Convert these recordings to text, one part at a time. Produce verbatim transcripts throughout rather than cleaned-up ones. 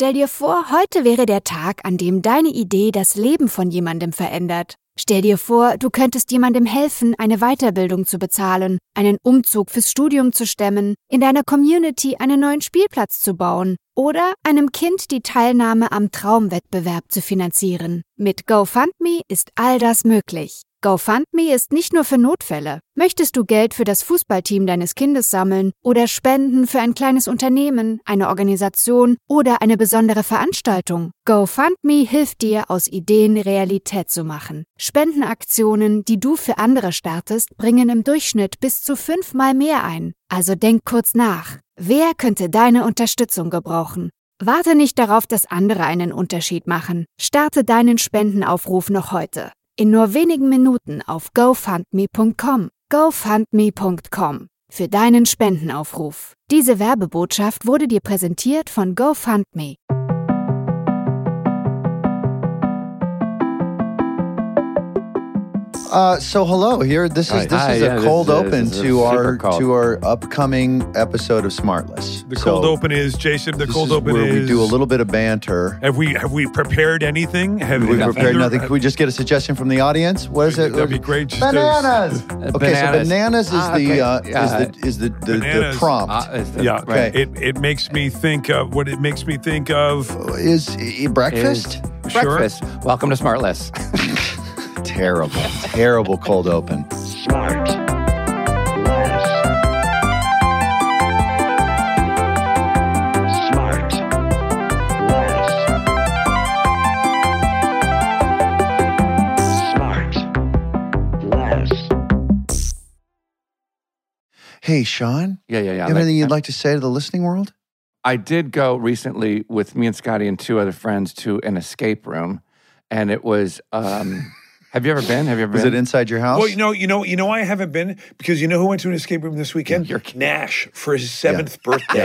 Stell dir vor, heute wäre der Tag, an dem deine Idee das Leben von jemandem verändert. Stell dir vor, du könntest jemandem helfen, eine Weiterbildung zu bezahlen, einen Umzug fürs Studium zu stemmen, in deiner Community einen neuen Spielplatz zu bauen oder einem Kind die Teilnahme am Traumwettbewerb zu finanzieren. Mit GoFundMe ist all das möglich. GoFundMe ist nicht nur für Notfälle. Möchtest du Geld für das Fußballteam deines Kindes sammeln oder Spenden für ein kleines Unternehmen, eine Organisation oder eine besondere Veranstaltung? GoFundMe hilft dir, aus Ideen Realität zu machen. Spendenaktionen, die du für andere startest, bringen im Durchschnitt bis zu fünfmal mehr ein. Also denk kurz nach. Wer könnte deine Unterstützung gebrauchen? Warte nicht darauf, dass andere einen Unterschied machen. Starte deinen Spendenaufruf noch heute. In nur wenigen Minuten auf GoFundMe Punkt com. GoFundMe Punkt com für deinen Spendenaufruf. Diese Werbebotschaft wurde dir präsentiert von GoFundMe. Uh, so hello here. This is Hi. this Hi, is yeah, a cold this is- open this is to a our super cold. to our upcoming episode of Smartless. The So cold open is, Jason, the this cold is open where is... we do a little bit of banter. Have we have we prepared anything? Have We have prepared either- nothing. Can we just get a suggestion from the audience? What is it? That'd be great. Just Bananas. Uh, Okay, so bananas. bananas is Ah, the okay. uh, Yeah. is the is the the, the Bananas. prompt. Uh, it's the- Yeah, Okay. it, it makes me think of what it makes me think of. is uh, breakfast? is breakfast. Welcome to Smartless. Terrible, terrible cold open. Smart. Less. Smart. Less. Smart. Less. Hey, Sean. Yeah, yeah, yeah. You have anything you'd like to say to the listening world? I did go recently with me and Scotty and two other friends to an escape room, and it was. Um, have you ever been? Have you ever Was been? it inside your house? Well, you know, you know, you know, I haven't been because you know who went to an escape room this weekend? You're kidding. Nash for his seventh birthday.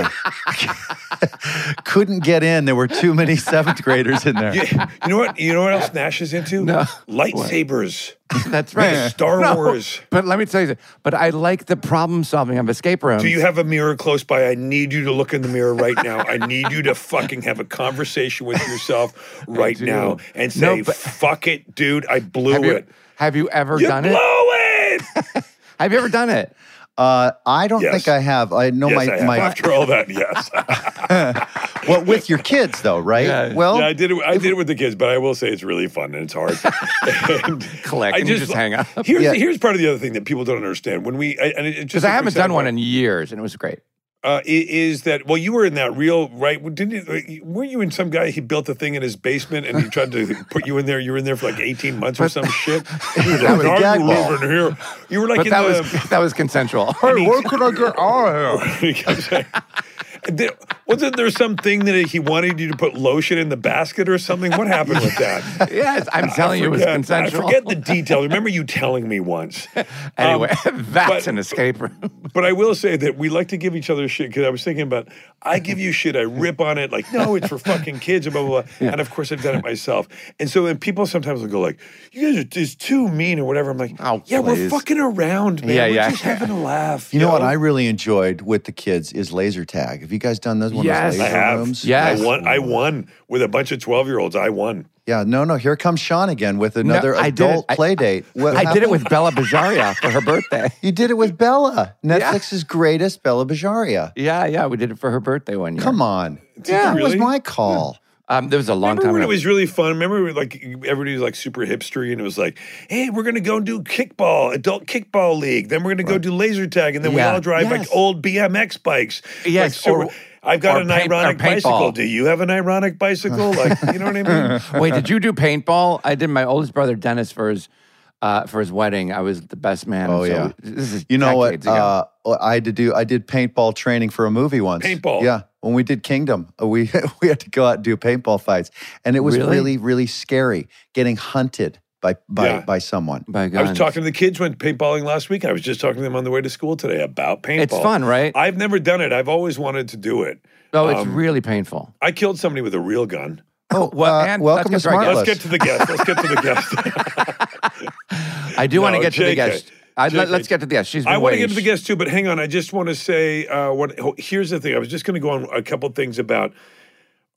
Couldn't get in. There were too many seventh graders in there. Yeah, you know what? You know what else Nash is into? No. Lightsabers, That's right. Star No, Wars. But let me tell you, but I like the problem solving of escape rooms. Do you have a mirror close by? I need you to look in the mirror right now. I need you to fucking have a conversation with yourself right do. now and No, say, but- "Fuck it, dude! I blew have you, it. have you ever You done blew it? it." Have you ever done it? Uh, I don't Yes. think I have. I know yes, my I have. my. After all that, yes. Well, with your kids though, right? Yeah. Well, yeah, I did it. I did it with the kids, but I will say it's really fun and it's hard. And Click, I and you just hang up. Here's Yeah. here's part of the other thing that people don't understand when we I- and it, it just Because I like we haven't said done one about- in years, and it was great. uh, i- is that well? You were in that real right? Didn't you, weren't you in some guy? He built a thing in his basement and he tried to put you in there. You were in there for like eighteen months or some shit. You were That was like, a gag "I'm ball." living here. You were like But in that the. was that was consensual. hey, where could I get out of here? He kept saying- There- Wasn't there something that he wanted you to put lotion in the basket or something? What happened with that? Yes, I'm telling you, it was forget- consensual. I forget the details. Remember you telling me once. Anyway, Um, that's but- an escape room. But I will say that we like to give each other shit because I was thinking about, I give you shit, I rip on it, like, no, it's for fucking kids, and blah, blah, blah. And of course, I've done it myself. And so then people sometimes will go like, you guys are just too mean or whatever. I'm like, Oh, yeah, we're please. fucking around, man. Yeah, we're yeah, just yeah. having a laugh. You know what I really enjoyed with the kids is laser tag. Have you guys done those one Yes. of those I laser have. rooms? Yes. I won, I won with a bunch of twelve-year-olds. I won. Yeah, no, no. Here comes Sean again with another I did it. adult I- play date. What I did it happened? with Bella Bajaria for her birthday. You did it with Bella, Netflix's greatest, Bella Bajaria. Yeah, yeah, we did it for her birthday one year. Come on. Yeah. That was Really? my call. Um, there was a long Remember time when it ago. was really fun? Remember when, like everybody was like super hipstery and it was like, hey, we're gonna go do kickball, adult kickball league. Then we're gonna go do laser tag, and then we Yeah. all drive Yes. like old B M X bikes. Yes, Like, super- or- I've got or an paint- or ironic paintball. bicycle. Do you have an ironic bicycle? Like, you know what I mean? Wait, did you do paintball? I did my oldest brother Dennis for his uh, for his wedding. I was the best man. Oh, So yeah. this is You know what? decades ago. Uh, I had to do. I did paintball training for a movie once. Paintball? Yeah, when we did Kingdom, uh, we we had to go out and do paintball fights, and it was Really? really, really scary getting hunted by by Yeah. by someone. By I guns. was talking to the kids, went paintballing last week. I was just talking to them on the way to school today about paintball. It's fun, right? I've never done it. I've always wanted to do it. Oh, it's um, really painful. I killed somebody with a real gun. Oh, well, uh, and welcome to let's get to our Smartless. Let's get to the guest. Let's get to the guest. I do want to No, get to the J K. guest. I'd, let, J K. let's get to the guest. She's been I want to waiting. get to the guest too, but hang on. I just want to say uh, what. oh, Here's the thing. I was just going to go on a couple things about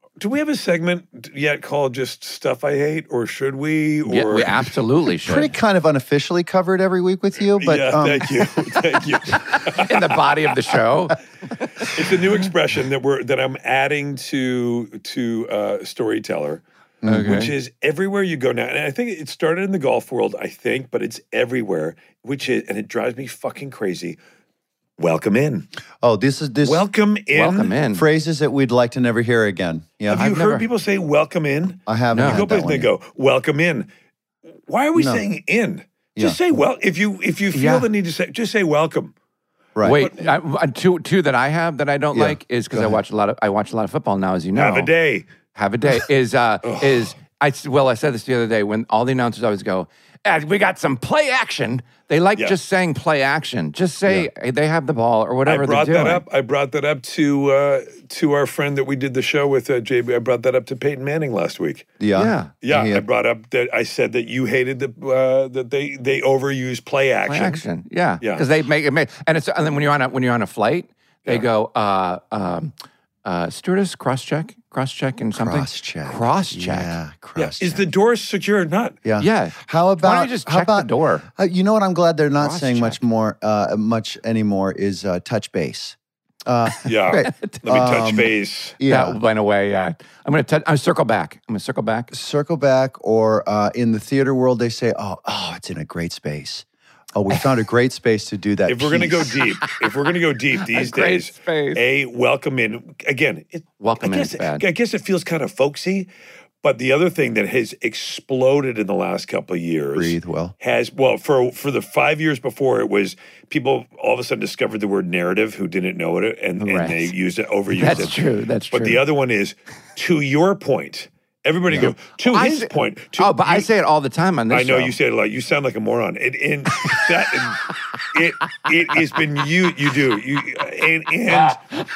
Do we have a segment yet called just Stuff I Hate, or should we? Or Yeah, we absolutely should. Pretty kind of unofficially covered every week with you, but yeah, um, thank you, thank you. In the body of the show. It's a new expression that we're that I'm adding to to uh, Storyteller, Okay. which is everywhere you go now. And I think it started in the golf world, I think, but it's everywhere. Which is, and it drives me fucking crazy. Welcome in. oh, this is this Welcome in. Welcome in. phrases that we'd like to never hear again. Yeah, Have you I've heard never- people say "welcome in"? I haven't. No. You heard go that places and one they yet. go, "Welcome in." Why are we No. saying "in"? Just Yeah. say well. If you if you feel Yeah. the need to say, just say "welcome." Right. Wait, I, I- two two that I have that I don't Yeah. like is because Go I ahead. watch a lot of I watch a lot of football now, as you know. Have a day. Have a day is uh is I well I said this the other day when all the announcers always go, "Ah, we got some play action." They like Yeah. just saying play action. Just say hey, they have the ball or I whatever brought they're that doing. up. I brought that up to uh, to our friend that we did the show with, uh, J B. I brought that up to Peyton Manning last week. Yeah. Yeah. Yeah, He I had- brought up that I said that you hated the uh, that they they overuse play action. Play action, yeah, Yeah. because they make it make and it's and then when you're on a when you're on a flight, they go uh um uh stewardess cross check cross check and something Cross-check. cross check. Yeah, Yeah. cross Is the door secure or not? Yeah. Yeah. How Why about don't you just how check the about, door? Uh, you know what? I'm glad they're not saying much Cross-check. more, uh, much anymore. Is uh, touch base. Uh, Yeah. Great. Let me touch Um, base. yeah. That went away. Yeah, I'm gonna touch. I'm circle back. I'm gonna circle back. Circle back, or uh, in the theater world, they say, "Oh, oh, it's in a great space. Oh, we found a great space to do that." If we're gonna go piece." deep, if we're gonna go deep these great days, space. a welcome in again. It, Welcome I in guess, is bad. I guess it feels kind of folksy, but the other thing that has exploded in the last couple of years breathe well. has well for for the five years before it was people all of a sudden discovered the word narrative who didn't know it and, Right. and they used it overused That's it. true. That's true. But the other one is to your point. Everybody go to I his say- point. To, oh, but I you- say it all the time on this I know show. you say it a lot. You sound like a moron. And, and that it it has been you you do you and and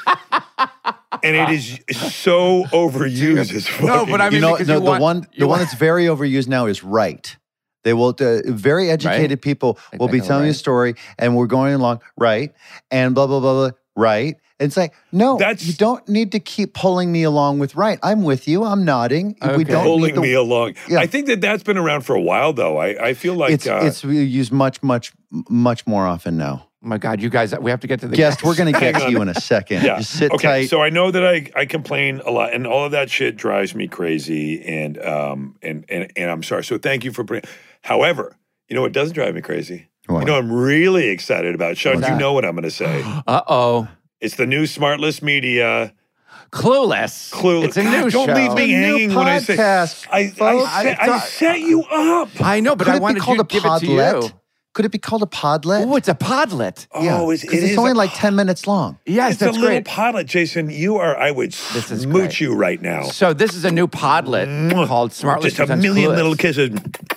and it is so overused. It's No, but I You mean, know, because no, you the want- one, the you one want- that's very overused now is right. They will. Uh, very educated people Like will they be go, telling you a right. story, and we're going along right, and blah blah blah blah right. It's like no, That's- you don't need to keep pulling me along with right. I'm with you. I'm nodding. We Okay. don't pulling need the, me along. Yeah. I think that that's been around for a while, though. I, I feel like It's uh, it's used much much much more often now. Oh my God, you guys, we have to get to the Guest, we're going to Hang get to on. you in a second. yeah. Just sit okay, tight. so I know that I, I complain a lot, and all of that shit drives me crazy. And um and and and I'm sorry. So thank you for bringing. However, you know what doesn't drive me crazy? What? You know, I'm really excited about. Sean, What's you that? know what I'm going to say. Uh oh, It's the new Smartless Media. Clueless. Clueless. It's a God, new don't show. leave me It's a new hanging when I say. podcast, I, I, folks. set, I I thought- set you up. I know, but Could I it be wanted called you a to give it to podlet? you. Could it be called a podlet? Oh, it's a podlet. Oh, it's, because it it's is only a- like ten minutes long. Yes, It's a that's little great. pilot, Jason. You are. I would This is smooch great. you right now. So this is a new podlet Mwah. called Smartless Just a Presents million Clueless. little kisses.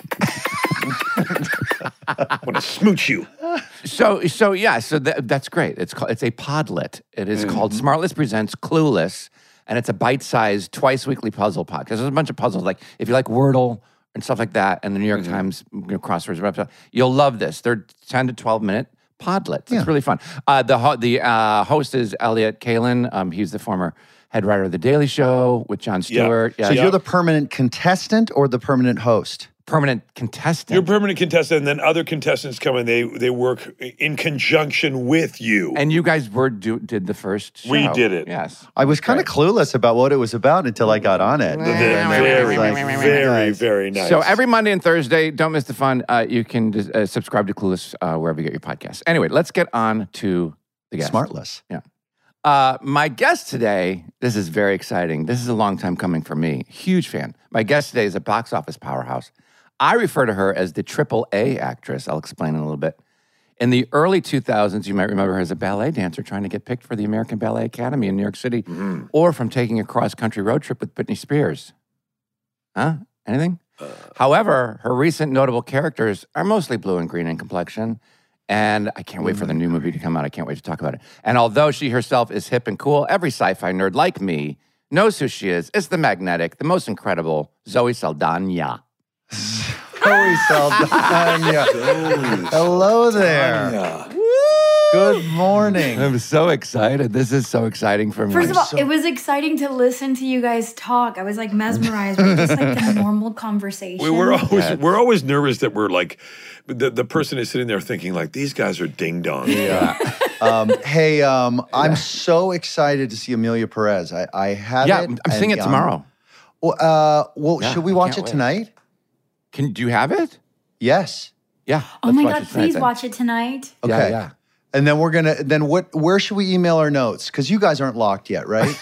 I want to smooch you. So, so yeah, so that, that's great. It's called, it's a podlet. It is called Mm-hmm. Smartless Presents Clueless, and it's a bite-sized, twice-weekly puzzle podcast. There's a bunch of puzzles, like if you like Wordle and stuff like that, and the New York Mm-hmm. Times you know, crosswords, whatever, you'll love this. They're ten to twelve minute podlets. Yeah. It's really fun. Uh, the ho- the uh, host is Elliot Kalin. Um, he's the former head writer of The Daily Show with Jon Yeah. Stewart. Yeah, So Yeah. you're the permanent contestant or the permanent host? permanent contestant. You're a permanent contestant, and then other contestants come and they they work in conjunction with you. and you guys were do, did the first show. We did it. Yes. I was kind of clueless about what it was about until I got on it. The- And then very, it's like, very, nice. very nice. So every Monday and Thursday, don't miss the fun. Uh, you can just, uh, subscribe to Clueless uh, wherever you get your podcasts. Anyway, let's get on to the guest. Smartless. Uh, my guest today, this is very exciting. This is a long time coming for me. Huge fan. My guest today is a box office powerhouse. I refer to her as the triple A actress. I'll explain in a little bit. In the early two thousands, you might remember her as a ballet dancer trying to get picked for the American Ballet Academy in New York City, or from taking a cross-country road trip with Britney Spears. Huh? Anything? However, her recent notable characters are mostly blue and green in complexion, and I can't wait for the new movie to come out. I can't wait to talk about it. And although she herself is hip and cool, every sci-fi nerd like me knows who she is. It's the magnetic, the most incredible Zoe Saldana. Zoe Saldana. Hello there. Yeah. Good morning. I'm so excited. This is so exciting for me. First of all, so- it was exciting to listen to you guys talk. I was like mesmerized by just like the normal conversation. We, we're always we're always nervous that we're like the, the person is sitting there thinking like these guys are ding dong. yeah. Um, hey, um, I'm so excited to see Amelia Perez. I, I have Yeah, it. I'm seeing and, it um, tomorrow. well, uh, well Yeah, should we I watch can't it wait. tonight? Can do you have it? Yes. Yeah. Oh let's my watch God, it tonight please then. watch it tonight. Okay. Yeah, yeah. And then we're gonna. Then what? Where should we email our notes? Because you guys aren't locked yet, right?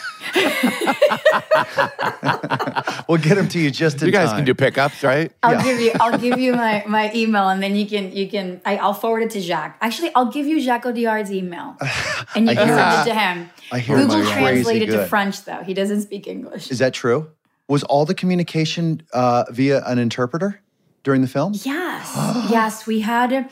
We'll get them to you just in You guys time. can do pickups, right? I'll Yeah. give you I'll give you my, my email and then you can you can I, I'll forward it to Jacques. Actually, I'll give you Jacques Audiard's email. And you can hear send it to him. I hear Google it's translate crazy it to good. French though. He doesn't speak English. Is that true? Was all the communication uh, via an interpreter during the film? Yes. yes, we had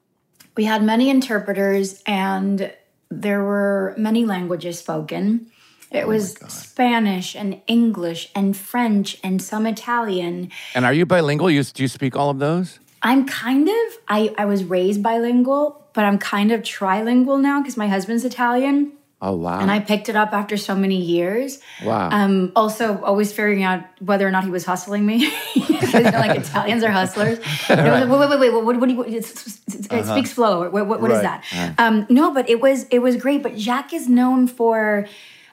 we had many interpreters and there were many languages spoken. It was Spanish and English and French and some Italian. And are you bilingual? You, do you speak all of those? I'm kind of, I, I was raised bilingual, but I'm kind of trilingual now because my husband's Italian. Oh, wow. And I picked it up after so many years. Wow. Um, also, always figuring out whether or not he was hustling me. Because, you know, like Italians are hustlers. You know, wait, wait, wait, wait. What, what do you? It's, it's, it speaks slow. What, what, what is Right. that? Um, no, but it was it was great. But Jacques is known for,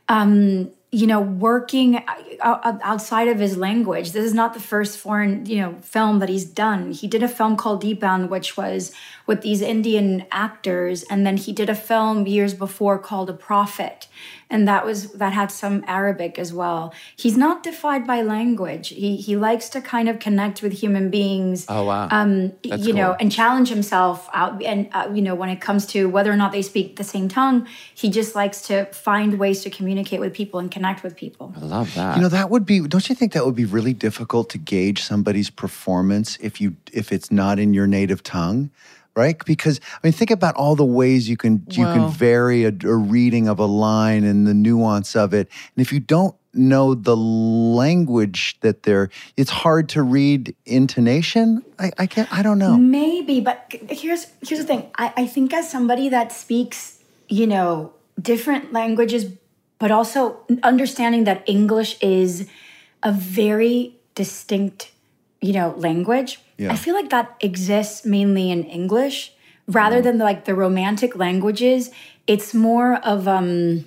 um, you know, working o- outside of his language. This is not the first foreign, you know, film that he's done. He did a film called Deepan, which was with these Indian actors, and then he did a film years before called A Prophet, and that was that had some Arabic as well. He's not defined by language. He he likes to kind of connect with human beings. Oh, wow. Um, That's you know, cool. and challenge himself out. And uh, you know, when it comes to whether or not they speak the same tongue, he just likes to find ways to communicate with people and connect with people. I love that. You know, that would be. Don't you think that would be really difficult to gauge somebody's performance if you if it's not in your native tongue? Right, because I mean, think about all the ways you can you Well- can vary a, a reading of a line and the nuance of it. And if you don't know the language that they're, it's hard to read intonation. I, I can't. I don't know. Maybe, but here's here's the thing. I, I think as somebody that speaks, you know, different languages, but also understanding that English is a very distinct, you know, language. Yeah. I feel like that exists mainly in English rather than like the romantic languages. It's more of um,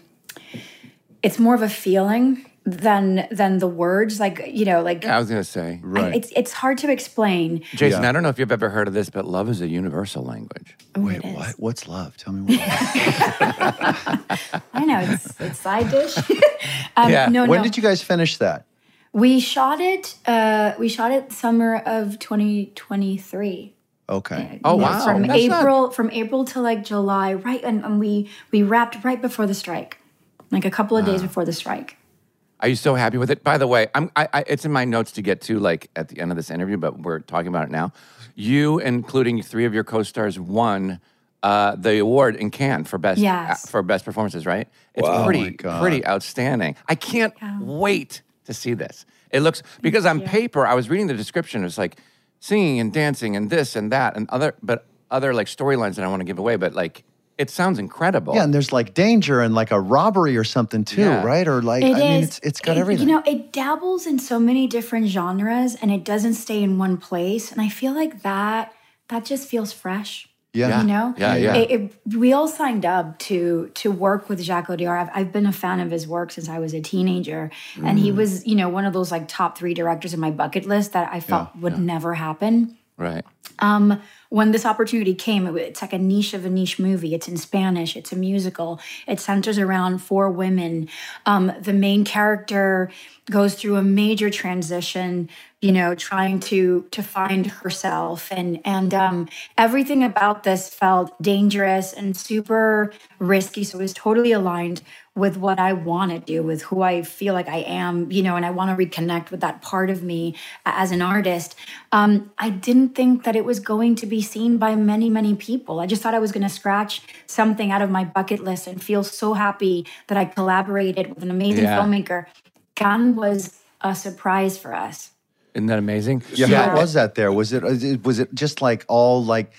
it's more of a feeling than than the words. Like you know, like I was going to say. I- Right. it's it's hard to explain. Jason, Yeah. I don't know if you've ever heard of this, but love is a universal language. Wait, it is. what? What's love? Tell me what. I know it's it's side dish. um, Yeah. No, When no. did you guys finish that? We shot it. Uh, we shot it summer of twenty twenty-three. Okay. Oh, Yeah, wow. From That's not- April, from April to like July, right? And, and we we wrapped right before the strike, like a couple of days before the strike. Are you so happy with it? By the way, I'm, I, I, it's in my notes to get to like at the end of this interview, but we're talking about it now. You, including three of your co-stars, won uh, the award in Cannes for best Yes. uh, for best performances. Right? It's Wow. pretty Oh my God. pretty outstanding. I can't Yeah. wait to see this. It looks because on paper, I was reading the description. It's like singing and dancing and this and that and other, but other like storylines that I want to give away. But like, it sounds incredible. Yeah, and there's like danger and like a robbery or something too, Yeah. right? Or like, It I mean, is. it's it's got It- everything. You know, it dabbles in so many different genres, and it doesn't stay in one place. And I feel like that that just feels fresh. Yeah. You know, Yeah, yeah. It, it, we all signed up to to work with Jacques Audiard. I've, I've been a fan of his work since I was a teenager, and he was, you know, one of those like top three directors in my bucket list that I felt would never happen. Right. Um, when this opportunity came, it, it's like a niche of a niche movie. It's in Spanish. It's a musical. It centers around four women. Um, the main character goes through a major transition, you know, trying to to find herself, and and um, everything about this felt dangerous and super risky. So it was totally aligned with what I want to do, with who I feel like I am, you know, and I want to reconnect with that part of me as an artist. Um, I didn't think that it was going to be seen by many, many people. I just thought I was going to scratch something out of my bucket list and feel so happy that I collaborated with an amazing Yeah. filmmaker. Cannes was a surprise for us. Isn't that amazing? Yeah, how was that there? Was it was it just like all like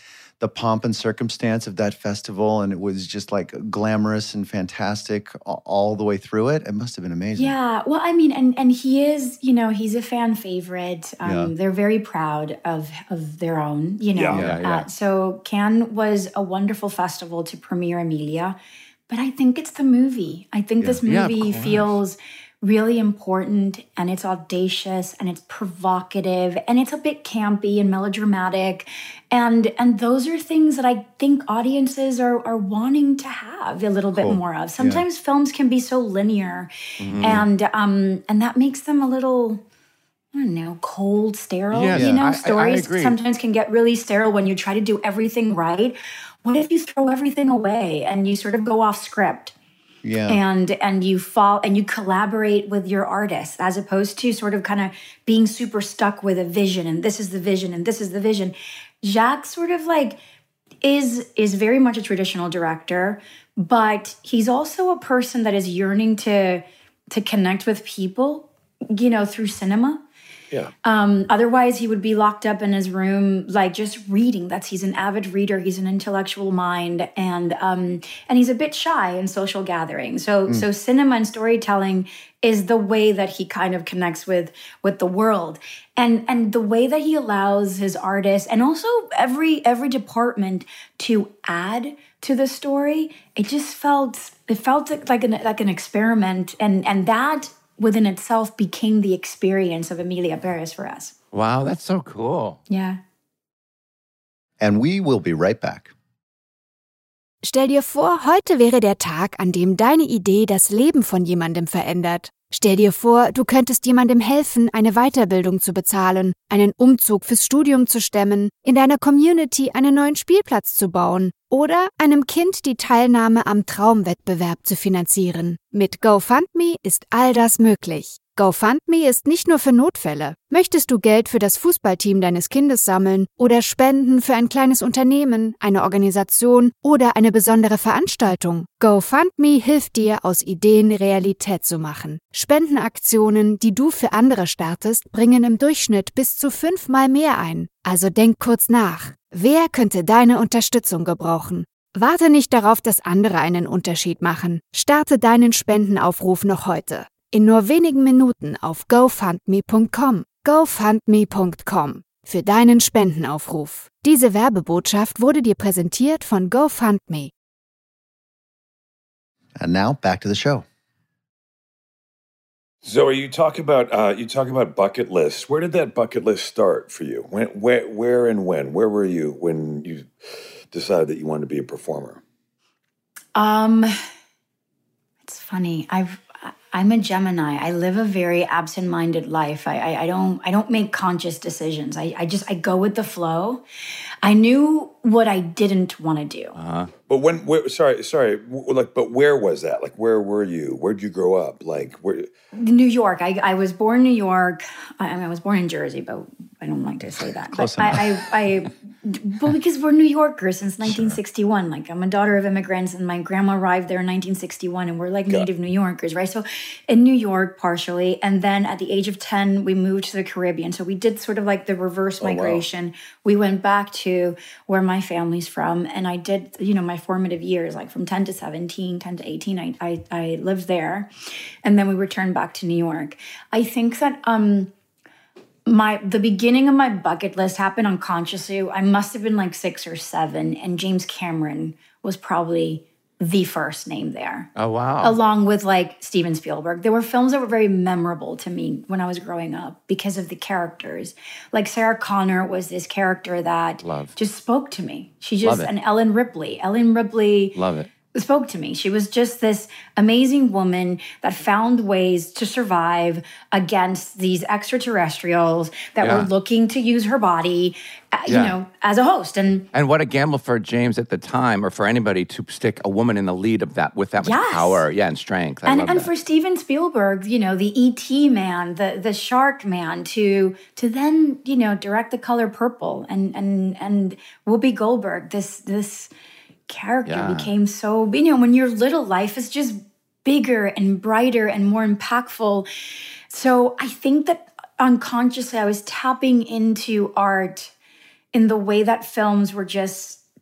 the pomp and circumstance of that festival, and it was just like glamorous and fantastic all, all the way through it. It must have been amazing. Yeah, well, I mean, and and he is, you know, he's a fan favorite. Um, Yeah. They're very proud of of their own, you know. Yeah. Yeah, yeah. Uh, so Cannes was a wonderful festival to premiere Emilia, but I think it's the movie. I think this Yeah, of movie course. feels really important, and it's audacious, and it's provocative, and it's a bit campy and melodramatic, and and those are things that I think audiences are are wanting to have a little bit more of. Sometimes films can be so linear, Mm-hmm. and um and that makes them a little, I don't know, cold, sterile. Yes, you know, I- I- I stories agree. sometimes can get really sterile when you try to do everything right. What if you throw everything away and you sort of go off script? Yeah. and and you fall and you collaborate with your artist, as opposed to sort of kind of being super stuck with a vision, and this is the vision and this is the vision. Jacques sort of like is is very much a traditional director, but he's also a person that is yearning to to connect with people, you know, through cinema. Yeah. Um, otherwise, he would be locked up in his room, like just reading. That's he's an avid reader. He's an intellectual mind, and um, and he's a bit shy in social gatherings. So, so cinema and storytelling is the way that he kind of connects with with the world, and and the way that he allows his artists and also every every department to add to the story. It just felt it felt like like an like an experiment, and and that within itself became the experience of Emilia Paris for us. Wow, that's so cool. Yeah. And we will be right back. Stell dir vor, heute wäre der Tag, an dem deine Idee das Leben von jemandem verändert. Stell dir vor, du könntest jemandem helfen, eine Weiterbildung zu bezahlen, einen Umzug fürs Studium zu stemmen, in deiner Community einen neuen Spielplatz zu bauen oder einem Kind die Teilnahme am Traumwettbewerb zu finanzieren. Mit GoFundMe ist all das möglich. GoFundMe ist nicht nur für Notfälle. Möchtest du Geld für das Fußballteam deines Kindes sammeln oder Spenden für ein kleines Unternehmen, eine Organisation oder eine besondere Veranstaltung? GoFundMe hilft dir, aus Ideen Realität zu machen. Spendenaktionen, die du für andere startest, bringen im Durchschnitt bis zu fünfmal mehr ein. Also denk kurz nach. Wer könnte deine Unterstützung gebrauchen? Warte nicht darauf, dass andere einen Unterschied machen. Starte deinen Spendenaufruf noch heute. In nur wenigen Minuten auf GoFundMe Punkt com. GoFundMe Punkt com. Für deinen Spendenaufruf. Diese Werbebotschaft wurde dir präsentiert von GoFundMe. And now back to the show. Zoe, you talk about uh, you talk about bucket lists. Where did that bucket list start for you? When, where, where, and when? Where were you when you decided that you wanted to be a performer? Um, it's funny. I've I'm a Gemini. I live a very absent-minded life. I, I I don't I don't make conscious decisions. I I just I go with the flow. I knew what I didn't want to do. Uh-huh. But when, where, sorry, sorry, w- like, but where was that? Like, where were you? Where'd you grow up? Like, where? New York. I, I was born in New York. I, I mean, I was born in Jersey, but I don't like to say that. Close but I, I, I, well, because we're New Yorkers since nineteen sixty-one. Like, I'm a daughter of immigrants, and my grandma arrived there in nineteen sixty-one, and we're like Got native New Yorkers, right? So, in New York, partially, and then at the age of ten, we moved to the Caribbean. So we did sort of like the reverse wow. migration. We went back to where my family's from, and I did, you know, my formative years, like from ten to seventeen, ten to eighteen. I I, I lived there, and then we returned back to New York. I think that um. My the beginning of my bucket list happened unconsciously. I must have been like six or seven, and James Cameron was probably the first name there, Oh, wow. along with like Steven Spielberg. There were films that were very memorable to me when I was growing up because of the characters. Like Sarah Connor was this character that Love. just spoke to me. She Love just it. and Ellen Ripley. Ellen Ripley Love it. spoke to me. She was just this amazing woman that found ways to survive against these extraterrestrials that Yeah. were looking to use her body, uh, you Yeah. know, as a host. And And what a gamble for James at the time, or for anybody, to stick a woman in the lead of that with that much Yes. power, yeah, and strength. I and, love and that. for Steven Spielberg, you know, the E T man, the the shark man, to to then, you know, direct The Color Purple, and and and Whoopi Goldberg, this this character Yeah. became so, you know, when you're little, life is just bigger and brighter and more impactful. So I think that unconsciously I was tapping into art in the way that films were just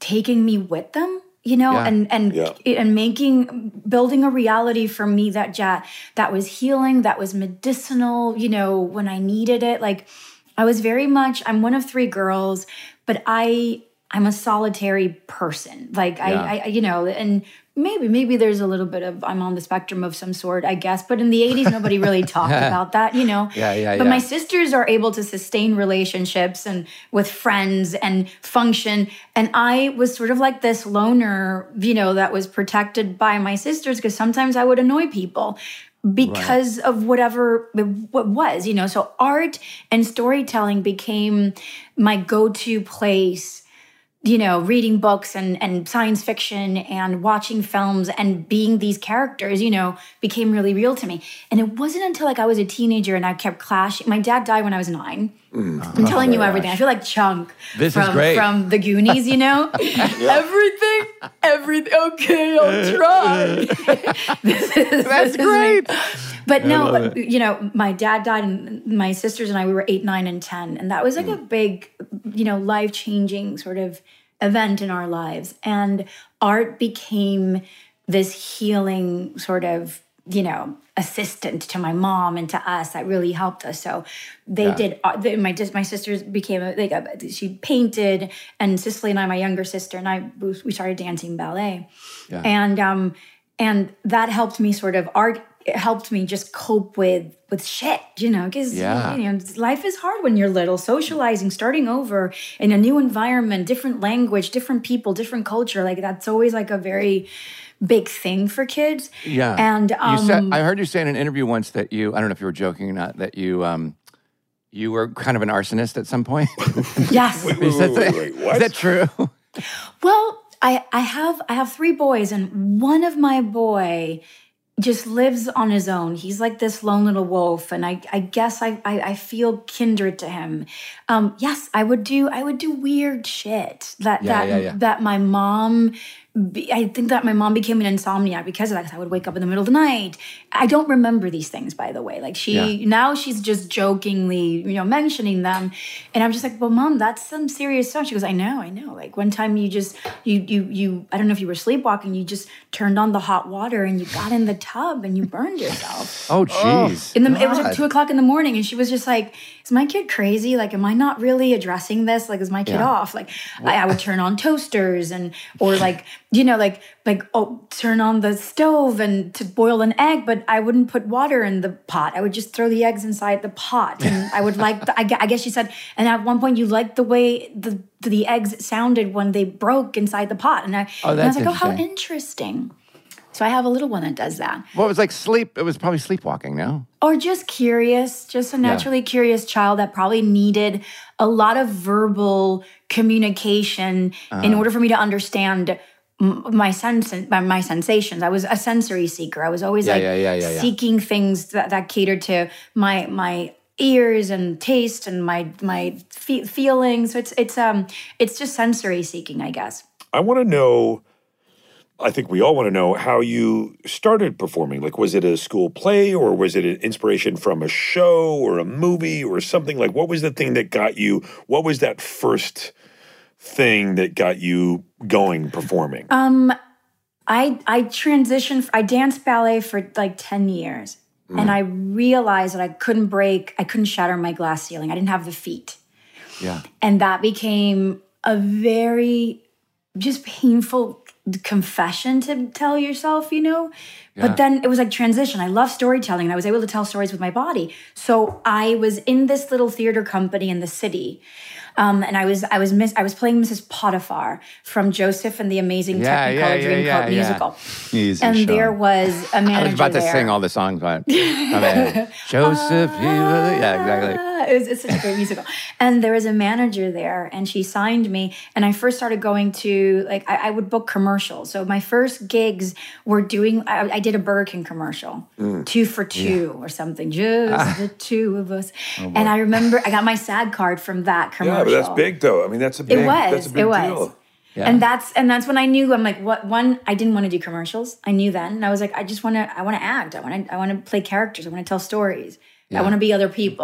taking me with them, you know, Yeah. and and Yeah. and making building a reality for me that ja- that was healing, that was medicinal, you know, when I needed it. Like I was very much, I'm one of three girls, but I I'm a solitary person. Like Yeah. I, I you know, and maybe maybe there's a little bit of I'm on the spectrum of some sort, I guess. But in the eighties, nobody really talked about that, you know. Yeah, yeah, But yeah. my sisters are able to sustain relationships and with friends and function. And I was sort of like this loner, you know, that was protected by my sisters because sometimes I would annoy people because of whatever it what was, you know. So art and storytelling became my go-to place, you know, reading books and, and science fiction and watching films and being these characters, you know, became really real to me. And it wasn't until like I was a teenager and I kept clashing. My dad died when I was nine. I'm telling you everything. I feel like Chunk This is from, great. from the Goonies, you know? Everything, everything. Okay, I'll try. This is- That's this is- great. But no, you know, my dad died and my sisters and I, we were eight, nine, and ten. And that was like a big, you know, life-changing sort of event in our lives. And art became this healing sort of, you know, assistant to my mom and to us that really helped us. So they Yeah. did, uh, they, my my sisters became, a, like, a, she painted, and Cicely and I, my younger sister, and I, we started dancing ballet. Yeah. And, um, and that helped me sort of, art it helped me just cope with with shit, you know, because Yeah. you know, life is hard when you're little. Socializing, starting over in a new environment, different language, different people, different culture, like that's always like a very big thing for kids. Yeah. And um, you said, I heard you say in an interview once that you, I don't know if you were joking or not, that you um, you were kind of an arsonist at some point. yes. Wait, wait, Is that, wait, wait, what? is that true? Well, I I have I have three boys, and one of my boy just lives on his own. He's like this lone little wolf, and I I guess I I, I feel kindred to him. Um, yes, I would do I would do weird shit that Yeah, that yeah, yeah. that my mom. be- I think that my mom became an insomniac because of that. 'Cause I would wake up in the middle of the night. I don't remember these things, by the way. Like she Yeah. now she's just jokingly, you know, mentioning them, and I'm just like, well, Mom, that's some serious stuff. She goes, I know, I know. Like one time you just you you you I don't know if you were sleepwalking. You just turned on the hot water and you got in the tub and you burned yourself. Oh, jeez. In the, it was like God. two o'clock in the morning, and she was just like, "Is my kid crazy? Like, am I not really addressing this? Like, is my kid Yeah. off?" Like, I, I would turn on toasters and, or like, you know, like, like oh, turn on the stove and to boil an egg, but I wouldn't put water in the pot. I would just throw the eggs inside the pot, and I would like. The, I, gue- I guess she said, and at one point you liked the way the the eggs sounded when they broke inside the pot, and I, Oh, and I was that's like, oh, how interesting. interesting. So I have a little one that does that. Well, it was like sleep. It was probably sleepwalking, no? Or just curious, just a naturally curious child that probably needed a lot of verbal communication Uh-huh. in order for me to understand m- my sense, my, my sensations. I was a sensory seeker. I was always Yeah, like yeah, yeah, yeah, yeah. seeking things that, that catered to my my ears and taste and my my fe- feelings. So it's it's um it's just sensory seeking, I guess. I want to know, I think we all want to know how you started performing. Like, was it a school play or was it an inspiration from a show or a movie or something? Like, what was the thing that got you, what was that first thing that got you going performing? Um, I I transitioned. I danced ballet for like ten years, and I realized that I couldn't break. I couldn't shatter my glass ceiling. I didn't have the feet, Yeah. and that became a very just painful confession to tell yourself, you know. Yeah. But then it was like transition. I love storytelling, and I was able to tell stories with my body. So I was in this little theater company in the city. Um, and I was I was miss I was playing Missus Potiphar from Joseph and the Amazing Yeah, Technicolor yeah, yeah, Dreamcoat yeah, yeah. musical. Easy, And Sean. there was a manager I was about to there. sing all the songs, but I mean, Joseph, he was, yeah, exactly. Ah, It was, it's such a great musical. And there was a manager there, and she signed me. And I first started going to, like, I, I would book commercials. So my first gigs were doing, I, I did a Burger King commercial, two for two or something, just the two of us. and I remember I got my SAG card from that commercial. Yeah, but that's big though. I mean, that's a big, It was. that's a big it was. deal. Yeah. And that's and that's when I knew. I'm like, what? One, I didn't want to do commercials. I knew then, and I was like, I just want to. I want to act. I want to. I want to play characters. I want to tell stories. Yeah. I want to be other people.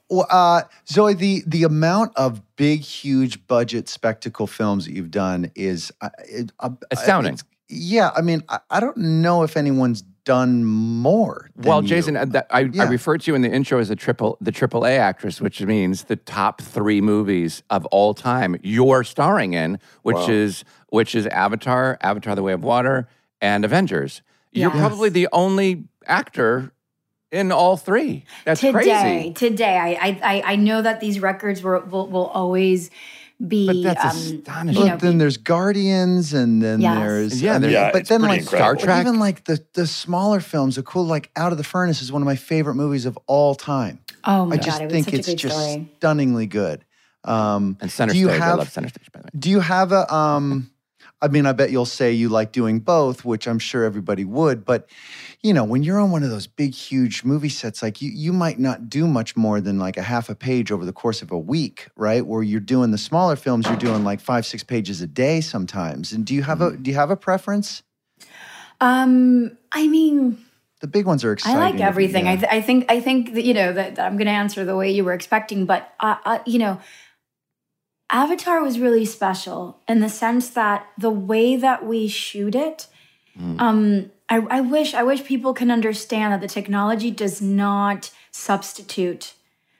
Well, uh, Zoe, the the amount of big, huge budget spectacle films that you've done is uh, it, uh, Astounding. it's- yeah, I mean, I, I don't know if anyone's done more. Than Well, you. Jason, uh, that, I, Yeah. I referred to you in the intro as a triple, the triple A actress, which means the top three movies of all time you're starring in, which Wow. is which is Avatar, Avatar: The Way of Water, and Avengers. You're Yes. probably the only actor in all three. That's today, crazy. today, I, I I I know that these records will will, will always be. But that's um, astonishing. you But know, then there's Guardians, and then Yes. there's Yeah, I mean, Yeah, but it's then pretty like incredible. Star Trek. even like the the smaller films are cool. Like Out of the Furnace is one of my favorite movies of all time. oh my I god, just it was think such it's a great just story. stunningly good. Um, And Center do you Stage. I have- love Center Stage, by the way. Do you have a? Um, I mean, I bet you'll say you like doing both, which I'm sure everybody would. But you know, when you're on one of those big, huge movie sets, like you, you might not do much more than like a half a page over the course of a week, right? Where you're doing the smaller films, you're doing like five, six pages a day sometimes. And do you have a? Do you have a preference? Um, I mean, The big ones are I exciting. like everything. Yeah. I, th- I think I think that, you know that, that I'm going to answer the way you were expecting, but uh, uh, you know, Avatar was really special in the sense that the way that we shoot it. Um, I, I wish I wish people can understand that the technology does not substitute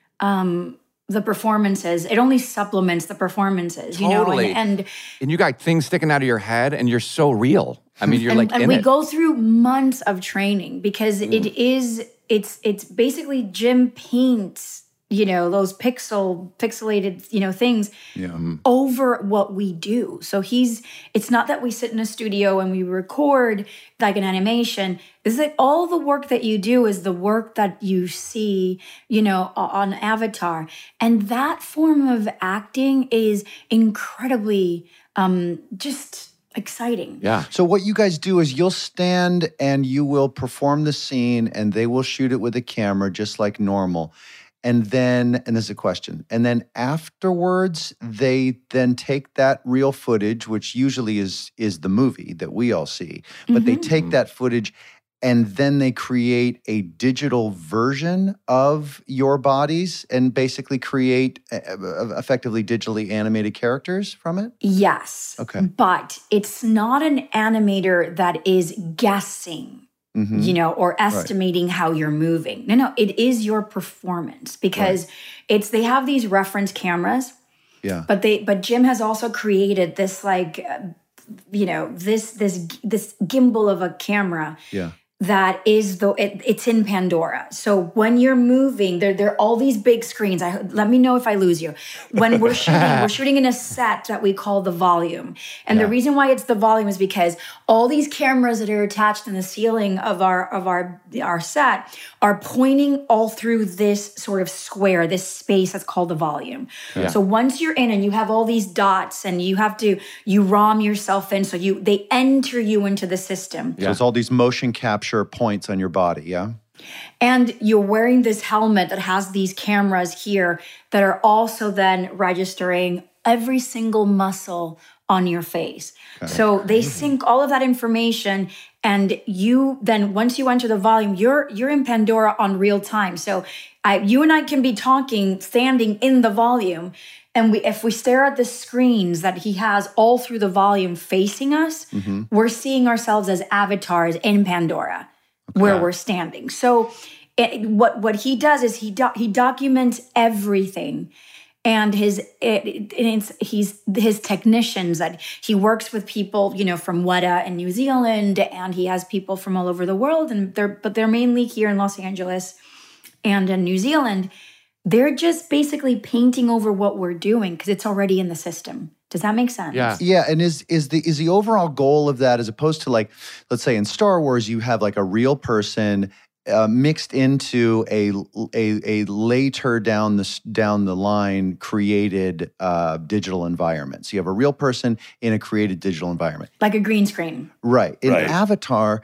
um, the performances. It only supplements the performances. You Totally. know, and, and And you got things sticking out of your head, and you're so real. I mean, you're and, like and in we it. go through months of training because it is it's it's basically Jim paints, you know, those pixel pixelated, you know, things Yeah. over what we do. So he's it's not that we sit in a studio and we record like an animation. This is like all the work that you do is the work that you see, you know, o- on Avatar. And that form of acting is incredibly um just exciting. Yeah. So what you guys do is you'll stand and you will perform the scene, and they will shoot it with a camera just like normal. And then, and this is a question, and then afterwards, they then take that real footage, which usually is is the movie that we all see, but they take that footage and then they create a digital version of your bodies and basically create uh, uh, effectively digitally animated characters from it. Yes. Okay. But it's not an animator that is guessing, Mhm. you know, or estimating how you're moving. No, no, it is your performance because it's they have these reference cameras, Yeah. but they but Jim has also created this like uh, you know, this this this gimbal of a camera Yeah. that is the it, it's in Pandora. So when you're moving, there there are all these big screens. I let me know if I lose you. When we're shooting, we're shooting in a set that we call the volume. And the reason why it's the volume is because all these cameras that are attached in the ceiling of our of our our set are pointing all through this sort of square, this space that's called the volume. So once you're in and you have all these dots and you have to you ROM yourself in, so you they enter you into the system. So it's all these motion capture points on your body, yeah? And you're wearing this helmet that has these cameras here that are also then registering every single muscle on your face. So they sync all of that information, and you then once you enter the volume, you're you're in Pandora on real time. So I, you and I can be talking, standing in the volume, and we if we stare at the screens that he has all through the volume facing us, we're seeing ourselves as avatars in Pandora, where we're standing. So it, what what he does is he do, he documents everything. And his it, it, it's, he's his technicians that he works with people, you know, from Weta in New Zealand, and he has people from all over the world, and they're but they're mainly here in Los Angeles and in New Zealand. They're just basically painting over what we're doing because it's already in the system. Does that make sense? Yeah. Yeah, and is is the is the overall goal of that, as opposed to like, let's say in Star Wars, you have like a real person uh, mixed into a, a a later down the s- down the line created uh, digital environment. So you have a real person in a created digital environment, Like a green screen. right? In Right. Avatar,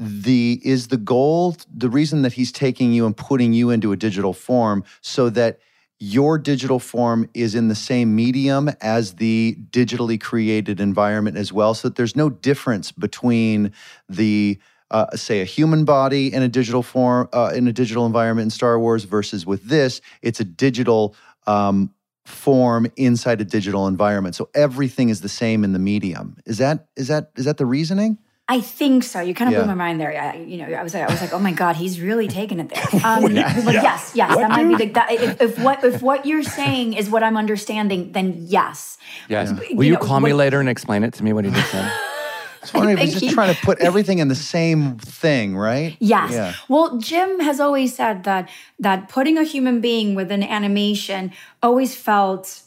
the is the goal, the reason that he's taking you and putting you into a digital form so that your digital form is in the same medium as the digitally created environment as well, so that there's no difference between the uh, say, a human body in a digital form, uh, in a digital environment in Star Wars, versus with this, it's a digital um, form inside a digital environment. So everything is the same in the medium. Is that is that is that the reasoning? I think so. You kind of Yeah. blew my mind there. I, you know, I was, I was like, oh my God, he's really taking it there. Um, but yes, yes, that might be the. That, if, if what if what you're saying is what I'm understanding, then yes. Yes. You Will you know, call me what- later and explain it to me what he just said? I was wondering if he's think just he- trying to put everything in the same thing, right? Yes. Yeah. Well, Jim has always said that that putting a human being with an animation always felt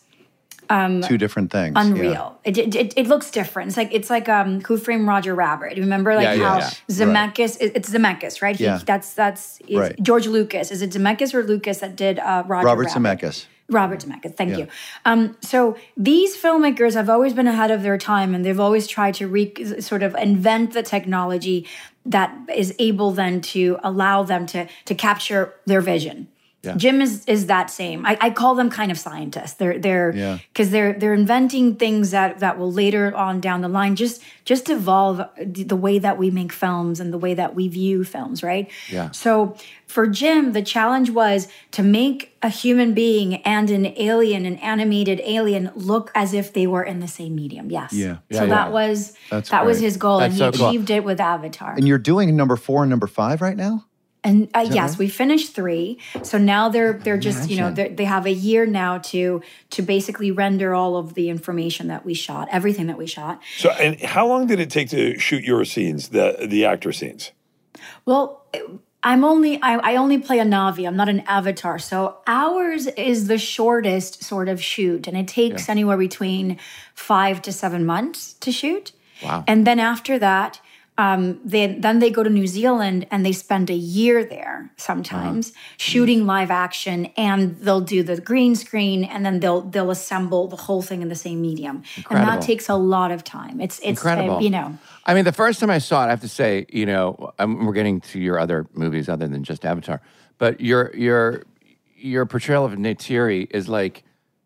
Two different things. Yeah. unreal. It, it, it it looks different. It's like it's like um Who Framed Roger Rabbit. Remember like Yeah, yeah, how yeah. Zemeckis it- it's Zemeckis, right? He, Yeah. That's that's is Right. George Lucas. Is it Zemeckis or Lucas that did uh, Roger Robert Rabbit? Zemeckis. Robert Zemeckis, thank you. Um, so these filmmakers have always been ahead of their time, and they've always tried to re- sort of invent the technology that is able then to allow them to to capture their vision. Yeah. Jim is is that same. I, I call them kind of scientists. They're they're Yeah. because they're they're inventing things that that will later on down the line just just evolve the way that we make films and the way that we view films, right? Yeah. So for Jim, the challenge was to make a human being and an alien, an animated alien, look as if they were in the same medium. Yes. Yeah. So Yeah, that yeah. was That's that was great. his goal, That's and he so cool. achieved it with Avatar. And you're doing number four and number five right now? And uh, yes, we finished three. So now they're they're just you know they're, they have a year now to to basically render all of the information that we shot, everything that we shot. So, and how long did it take to shoot your scenes, the the actor scenes? Well, I'm only I, I only play a Navi. I'm not an Avatar. So ours is the shortest sort of shoot, and it takes anywhere between five to seven months to shoot. Wow. And then after that, um, they, then they go to New Zealand and they spend a year there sometimes Uh-huh. shooting live action, and they'll do the green screen, and then they'll they'll assemble the whole thing in the same medium, and Incredible. that takes a lot of time. It's it's uh, Incredible. you know. I mean, the first time I saw it, I have to say, you know, um, we're getting to your other movies other than just Avatar, but your your your portrayal of Neytiri is like,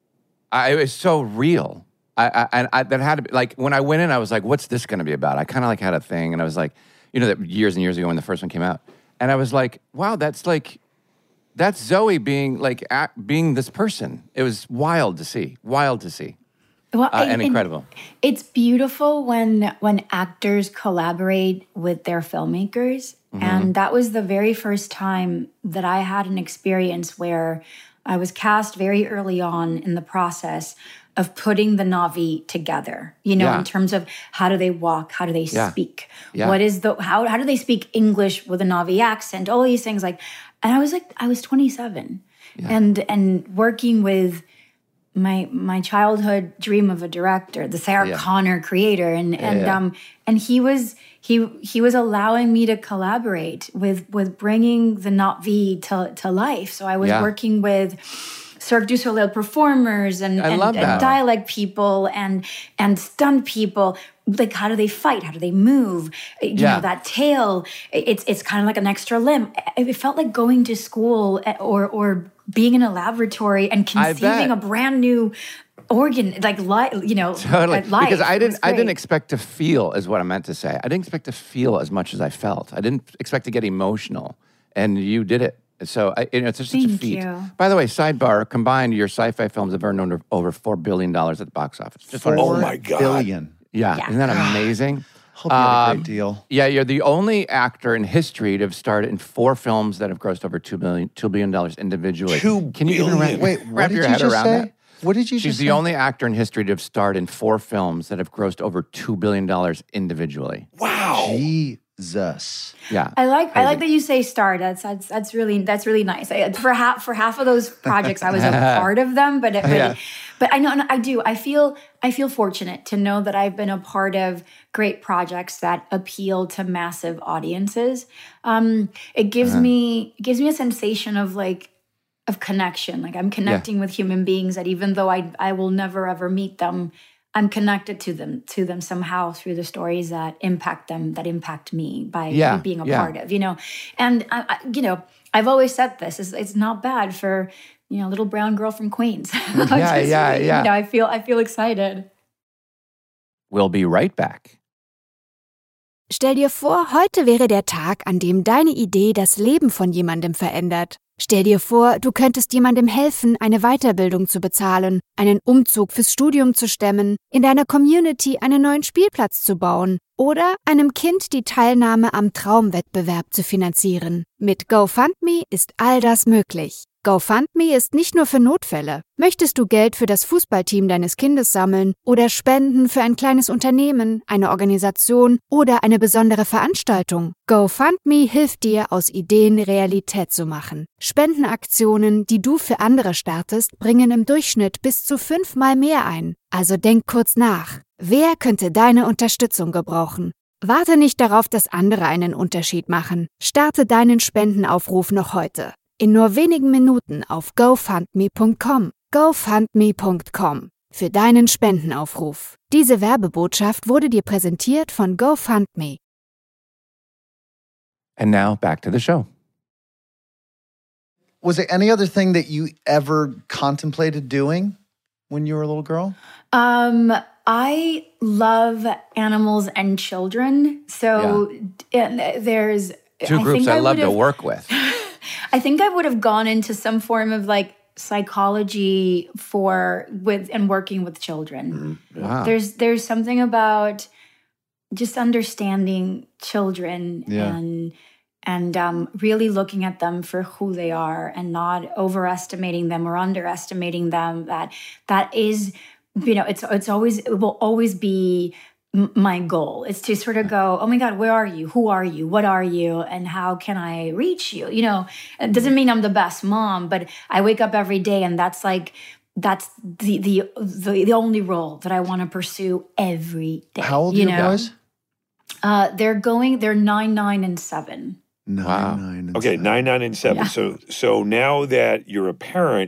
I, it was so real. I, I, I that had to be like when I went in, I was like, what's this going to be about? I kind of like had a thing, and I was like, you know, that years and years ago when the first one came out, and I was like, wow, that's like, that's Zoe being like act, being this person. It was wild to see, wild to see. Well, Uh, and incredible. It's beautiful when when actors collaborate with their filmmakers, Mm-hmm. and that was the very first time that I had an experience where I was cast very early on in the process of putting the Na'vi together. You know, Yeah. in terms of how do they walk, how do they Yeah. speak, Yeah. what is the how how do they speak English with a Na'vi accent, all these things like. And I was like, I was twenty-seven, and and working with my my childhood dream of a director, the Sarah Yeah. Connor creator, and and yeah. um and he was he he was allowing me to collaborate with with bringing the Na'vi to to life. So I was Yeah. working with Cirque du Soleil performers and I and, love that. and dialect people and and stunt people. Like, how do they fight? How do they move? You Yeah. know, that tail. It's it's kind of like an extra limb. It it felt like going to school or or being in a laboratory and I conceiving bet. a brand new organ, like li- you know, Totally, at life. because I It didn't. was I didn't great. expect to feel, is what I meant to say. I didn't expect to feel as much as I felt. I didn't expect to get emotional, and you did it. So I, you know, it's just such a Thank feat. you. By the way, sidebar: combined, your sci-fi films have earned over, over four billion dollars at the box office. Just wanted to Oh say. my God. Billion. Yeah, Yeah. isn't that amazing? Hope you had a Um, great deal. Yeah, you're the only actor in history to have starred in four films that have grossed over two billion two billion dollars individually. Two Can you even billion? wrap, Wait, wrap what did your you head just around say? that? What did you She's just the say? only actor in history to have starred in four films that have grossed over two billion dollars individually. Wow. Jesus. Yeah. I like I Crazy. like that you say star. That's that's that's really that's really nice. I, for half for half of those projects, I was a part of them, but it, but, Yeah. but I know and I do. I feel I feel fortunate to know that I've been a part of great projects that appeal to massive audiences. Um, it gives Uh-huh. me it gives me a sensation of like of connection. Like I'm connecting with human beings that even though I I will never ever meet them, I'm connected to them to them somehow through the stories that impact them, that impact me by Yeah, being a yeah. part of, you know. And I, I, you know, I've always said this: it's, it's not bad for you know, little brown girl from Queens. Yeah, yeah, yeah. You know, I feel I feel excited. We'll be right back. Stell dir vor, heute wäre der Tag, an dem deine Idee das Leben von jemandem verändert. Stell dir vor, du könntest jemandem helfen, eine Weiterbildung zu bezahlen, einen Umzug fürs Studium zu stemmen, in deiner Community einen neuen Spielplatz zu bauen oder einem Kind die Teilnahme am Traumwettbewerb zu finanzieren. Mit GoFundMe ist all das möglich. GoFundMe ist nicht nur für Notfälle. Möchtest du Geld für das Fußballteam deines Kindes sammeln oder Spenden für ein kleines Unternehmen, eine Organisation oder eine besondere Veranstaltung? GoFundMe hilft dir, aus Ideen Realität zu machen. Spendenaktionen, die du für andere startest, bringen im Durchschnitt bis zu fünfmal mehr ein. Also denk kurz nach. Wer könnte deine Unterstützung gebrauchen? Warte nicht darauf, dass andere einen Unterschied machen. Starte deinen Spendenaufruf noch heute. In nur wenigen Minuten auf GoFundMe Punkt com. GoFundMe Punkt com für deinen Spendenaufruf. Diese Werbebotschaft wurde dir präsentiert von GoFundMe. And now back to the show. Was there any other thing that you ever contemplated doing when you were a little girl? Um, I love animals and children. So yeah. there's two I groups think I, I love to would've- work with. I think I would have gone into some form of like psychology for with and working with children. Wow. There's there's something about just understanding children Yeah. and and um, really looking at them for who they are and not overestimating them or underestimating them. That that is, you know, it's it's always it will always be m- my goal. It's to sort of go, oh my God, where are you? Who are you? What are you? And how can I reach you? You know, it doesn't mean I'm the best mom, but I wake up every day and that's like that's the the the, the only role that I want to pursue every day. How old are you your know? boys? Uh, they're going. They're nine, nine, and seven. Nine, Wow. nine, and Okay, seven. nine, nine, and seven. Yeah. So, so now that you're a parent,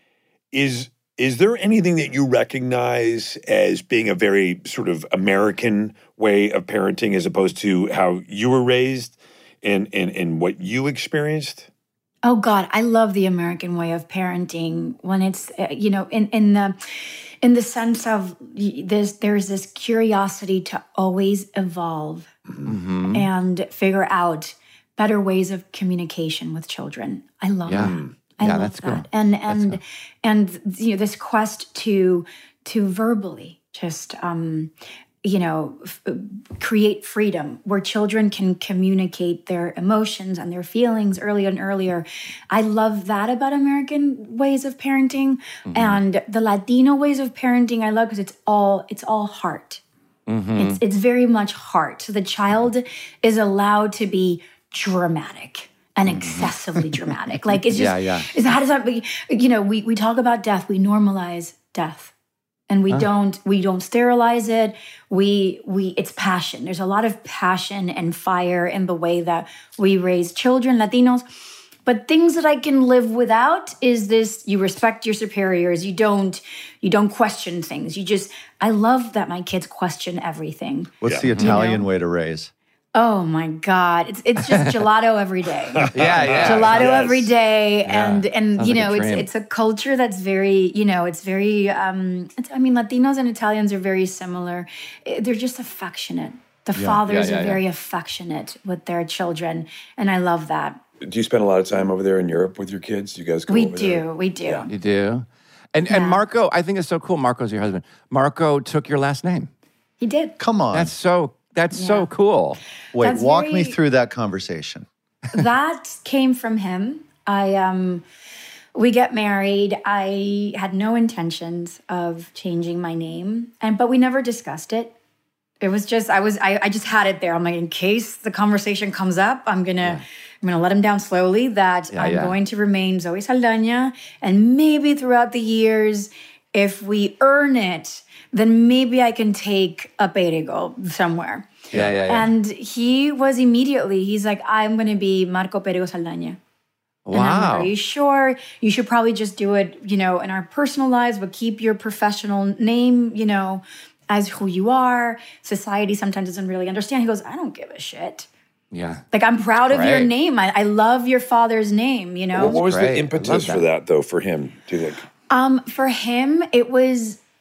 is is there anything that you recognize as being a very sort of American way of parenting, as opposed to how you were raised and and and what you experienced? Oh God, I love the American way of parenting when it's uh, you know in in the in the sense of y- there's there's this curiosity to always evolve Mm-hmm. and figure out better ways of communication with children. I love Yeah. that. I Yeah, love that's that. cool. And and and you know this quest to to verbally just um you know f- create freedom where children can communicate their emotions and their feelings earlier and earlier. I love that about American ways of parenting. And the Latino ways of parenting I love because it's all it's all heart. It's it's very much heart. So the child is allowed to be dramatic and excessively dramatic. Like it's just Yeah, yeah. is how does that be? You know, we we talk about death, we normalize death. And we don't we don't sterilize it. We we it's passion. There's a lot of passion and fire in the way that we raise children, Latinos. But things that I can live without is this: you respect your superiors. You don't you don't question things. You just I love that my kids question everything. What's Yeah. the Italian know? way to raise? Oh my God. It's it's just gelato every day. Yeah, yeah. Gelato Yes. every day. And and Sounds you like a know, it's dream. it's a culture that's very, you know, it's very um it's, I mean, Latinos and Italians are very similar. Eh, They're just affectionate. The fathers yeah, are yeah. very affectionate with their children. And I love that. Do you spend a lot of time over there in Europe with your kids? Do you guys go We over do, there? we do. You do? And and Yeah. Marco, I think it's so cool. Marco's your husband. Marco took your last name. He did. Come on. That's so that's so Yeah. cool. Wait, that's walk me very- through that conversation. That came from him. I um we get married. I had no intentions of changing my name, and but we never discussed it. It was just I was I, I just had it there. I'm like, in case the conversation comes up, I'm gonna I'm gonna let him down slowly that Yeah, I'm yeah. going to remain Zoe Saldaña, and maybe throughout the years, if we earn it, then maybe I can take a Perigo somewhere. Yeah, yeah, yeah. And he was immediately, he's like, I'm going to be Marco Perigo Saldaña. And I'm like, Wow. are you sure? You should probably just do it, you know, in our personal lives, but keep your professional name, you know, as who you are. Society sometimes doesn't really understand. He goes, I don't give a shit. Yeah. Like, I'm proud of your Great. name. I, I love your father's name, you know? What, what was great. I the love impetus that. for that, though, for him? Do you think? Um, for him, it was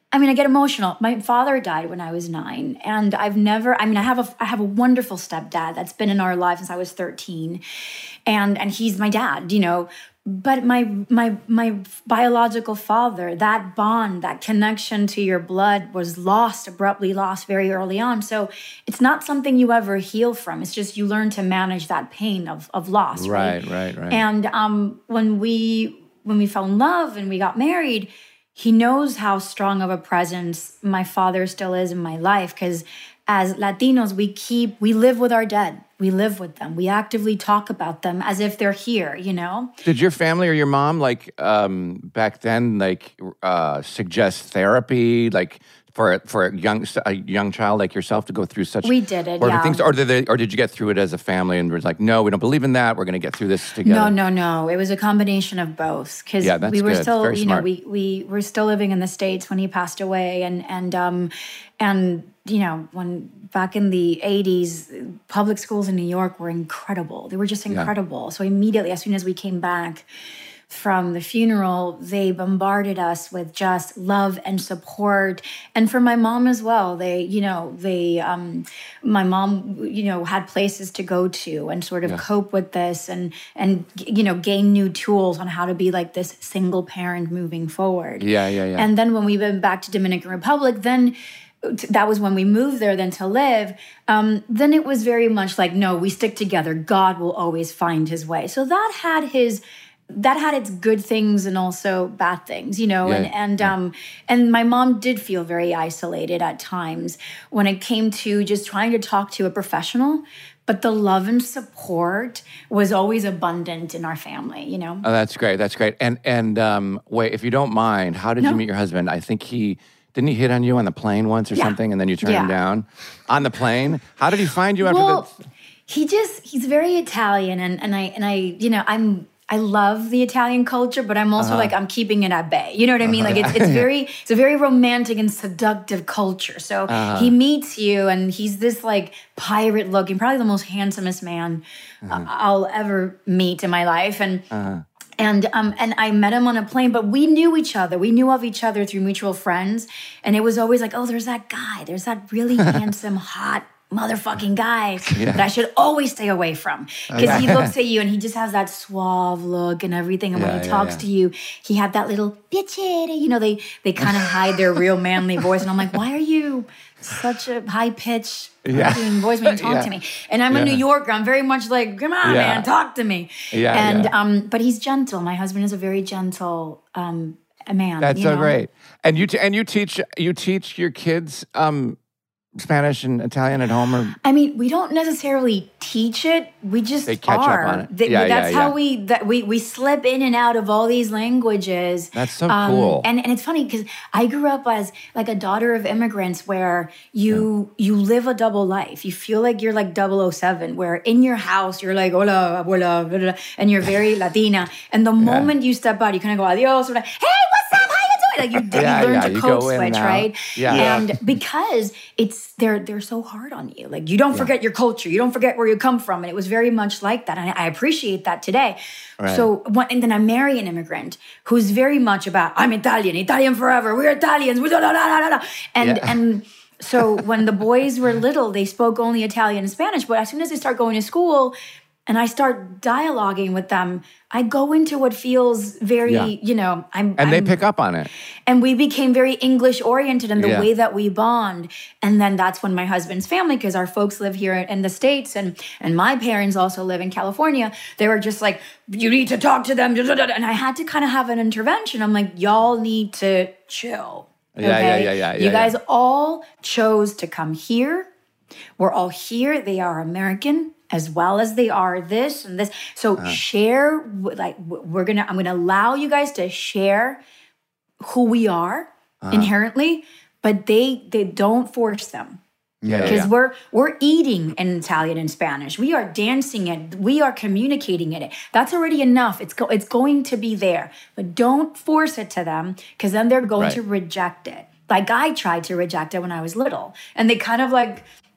I mean, I get emotional. My father died when I was nine, and I've never. I mean, I have a I have a wonderful stepdad that's been in our life since I was thirteen, and and he's my dad, you know. But my my my biological father, that bond, that connection to your blood was lost, abruptly lost very early on. So it's not something you ever heal from. It's just you learn to manage that pain of of loss. Right, right, right, right. And um, when we when we fell in love and we got married, he knows how strong of a presence my father still is in my life, because as Latinos, we keep, we live with our dead. We live with them. We actively talk about them as if they're here, you know? Did your family or your mom, like, um, back then, like, uh, suggest therapy, like, for for a young a young child like yourself to go through such We did it, horrific yeah. things, or did they, or did you get through it as a family and was like, no, we don't believe in that. We're going to get through this together. No, no, no. It was a combination of both, because Yeah, that's we were good. still, Very you know, smart. we we were still living in the States when he passed away, and and um and you know, when back in the eighties, public schools in New York were incredible. They were just incredible. So immediately, as soon as we came back from the funeral, they bombarded us with just love and support. And for my mom as well, they, you know, they, um, my mom, you know, had places to go to and sort of Yeah. cope with this and, and, you know, gain new tools on how to be like this single parent moving forward. Yeah, yeah, yeah. And then when we went back to Dominican Republic, then that was when we moved there then to live. Um, then it was very much like, no, we stick together. God will always find his way. So that had his, that had its good things and also bad things, you know, Yeah, and, and, yeah. um, and my mom did feel very isolated at times when it came to just trying to talk to a professional, but the love and support was always abundant in our family, you know? Oh, that's great. That's great. And and um, wait, if you don't mind, how did No. you meet your husband? I think he didn't he hit on you on the plane once or Yeah. something, and then you turned him Yeah. down on the plane. How did he find you after Well, the? he just he's very Italian, and and I and I you know I'm I love the Italian culture, but I'm also like I'm keeping it at bay. You know what I mean? Like it's it's very it's a very romantic and seductive culture. So he meets you, and he's this like pirate looking, probably the most handsomest man uh, I'll ever meet in my life, and. And um and I met him on a plane, but we knew each other. We knew of each other through mutual friends, and it was always like, oh, there's that guy. There's that really handsome, hot motherfucking guy that I should always stay away from, because he looks at you and he just has that suave look and everything. And when Yeah, he yeah, talks yeah. to you, he had that little bitch, you know, they they kind of hide their real manly voice. And I'm like, why are you such a high pitched Yeah. voice when you talk Yeah. to me? And I'm a Yeah. New Yorker. I'm very much like, come on, Yeah. man, talk to me. Yeah, and yeah. um, but he's gentle. My husband is a very gentle um a man. That's you so know? great. And you t- and you teach you teach your kids um, Spanish and Italian at home, or I mean, we don't necessarily teach it. We just They catch up are. on it. Th- Yeah, that's yeah, how yeah. we that we we slip in and out of all these languages. That's so Um, cool. And and it's funny because I grew up as like a daughter of immigrants, where you you live a double life. You feel like you're like double oh seven, where in your house you're like hola, abuela, blah, blah, blah, and you're very Latina. And the moment you step out, you kind of go adios, or like, hey, what's up? How you doing? Like you, Yeah, you learn yeah, to you code go in and switch, out. right? Yeah. Yeah. And because it's they're they're so hard on you. Like you don't forget your culture. You don't forget where you come from. And it was very much like that. And I, I appreciate that today. Right. So when, and then I marry an immigrant who's very much about I'm Italian, Italian forever. We're Italians. We da, da, da, da, da. And Yeah. and so when the boys were little, they spoke only Italian and Spanish. But as soon as they start going to school, and I start dialoguing with them, I go into what feels very, Yeah. you know, I'm and they I'm- pick up on it. and we became very English oriented in the Yeah. way that we bond. And then that's when my husband's family, because our folks live here in the States and and my parents also live in California, they were just like, you need to talk to them. And I had to kind of have an intervention. I'm like, y'all need to chill. Yeah, yeah, okay? yeah, yeah, You yeah, guys yeah. all chose to come here. We're all here. They are American as well as they are this and this. So Uh-huh. share, w- like w- we're gonna, I'm gonna allow you guys to share who we are Uh-huh. inherently, but they they don't force them. Yeah, Because yeah. we're we're eating in Italian and Spanish. We are dancing it. We are communicating it. That's already enough. It's go, it's going to be there. But don't force it to them, because then they're going Right. to reject it. Like I tried to reject it when I was little. And they kind of like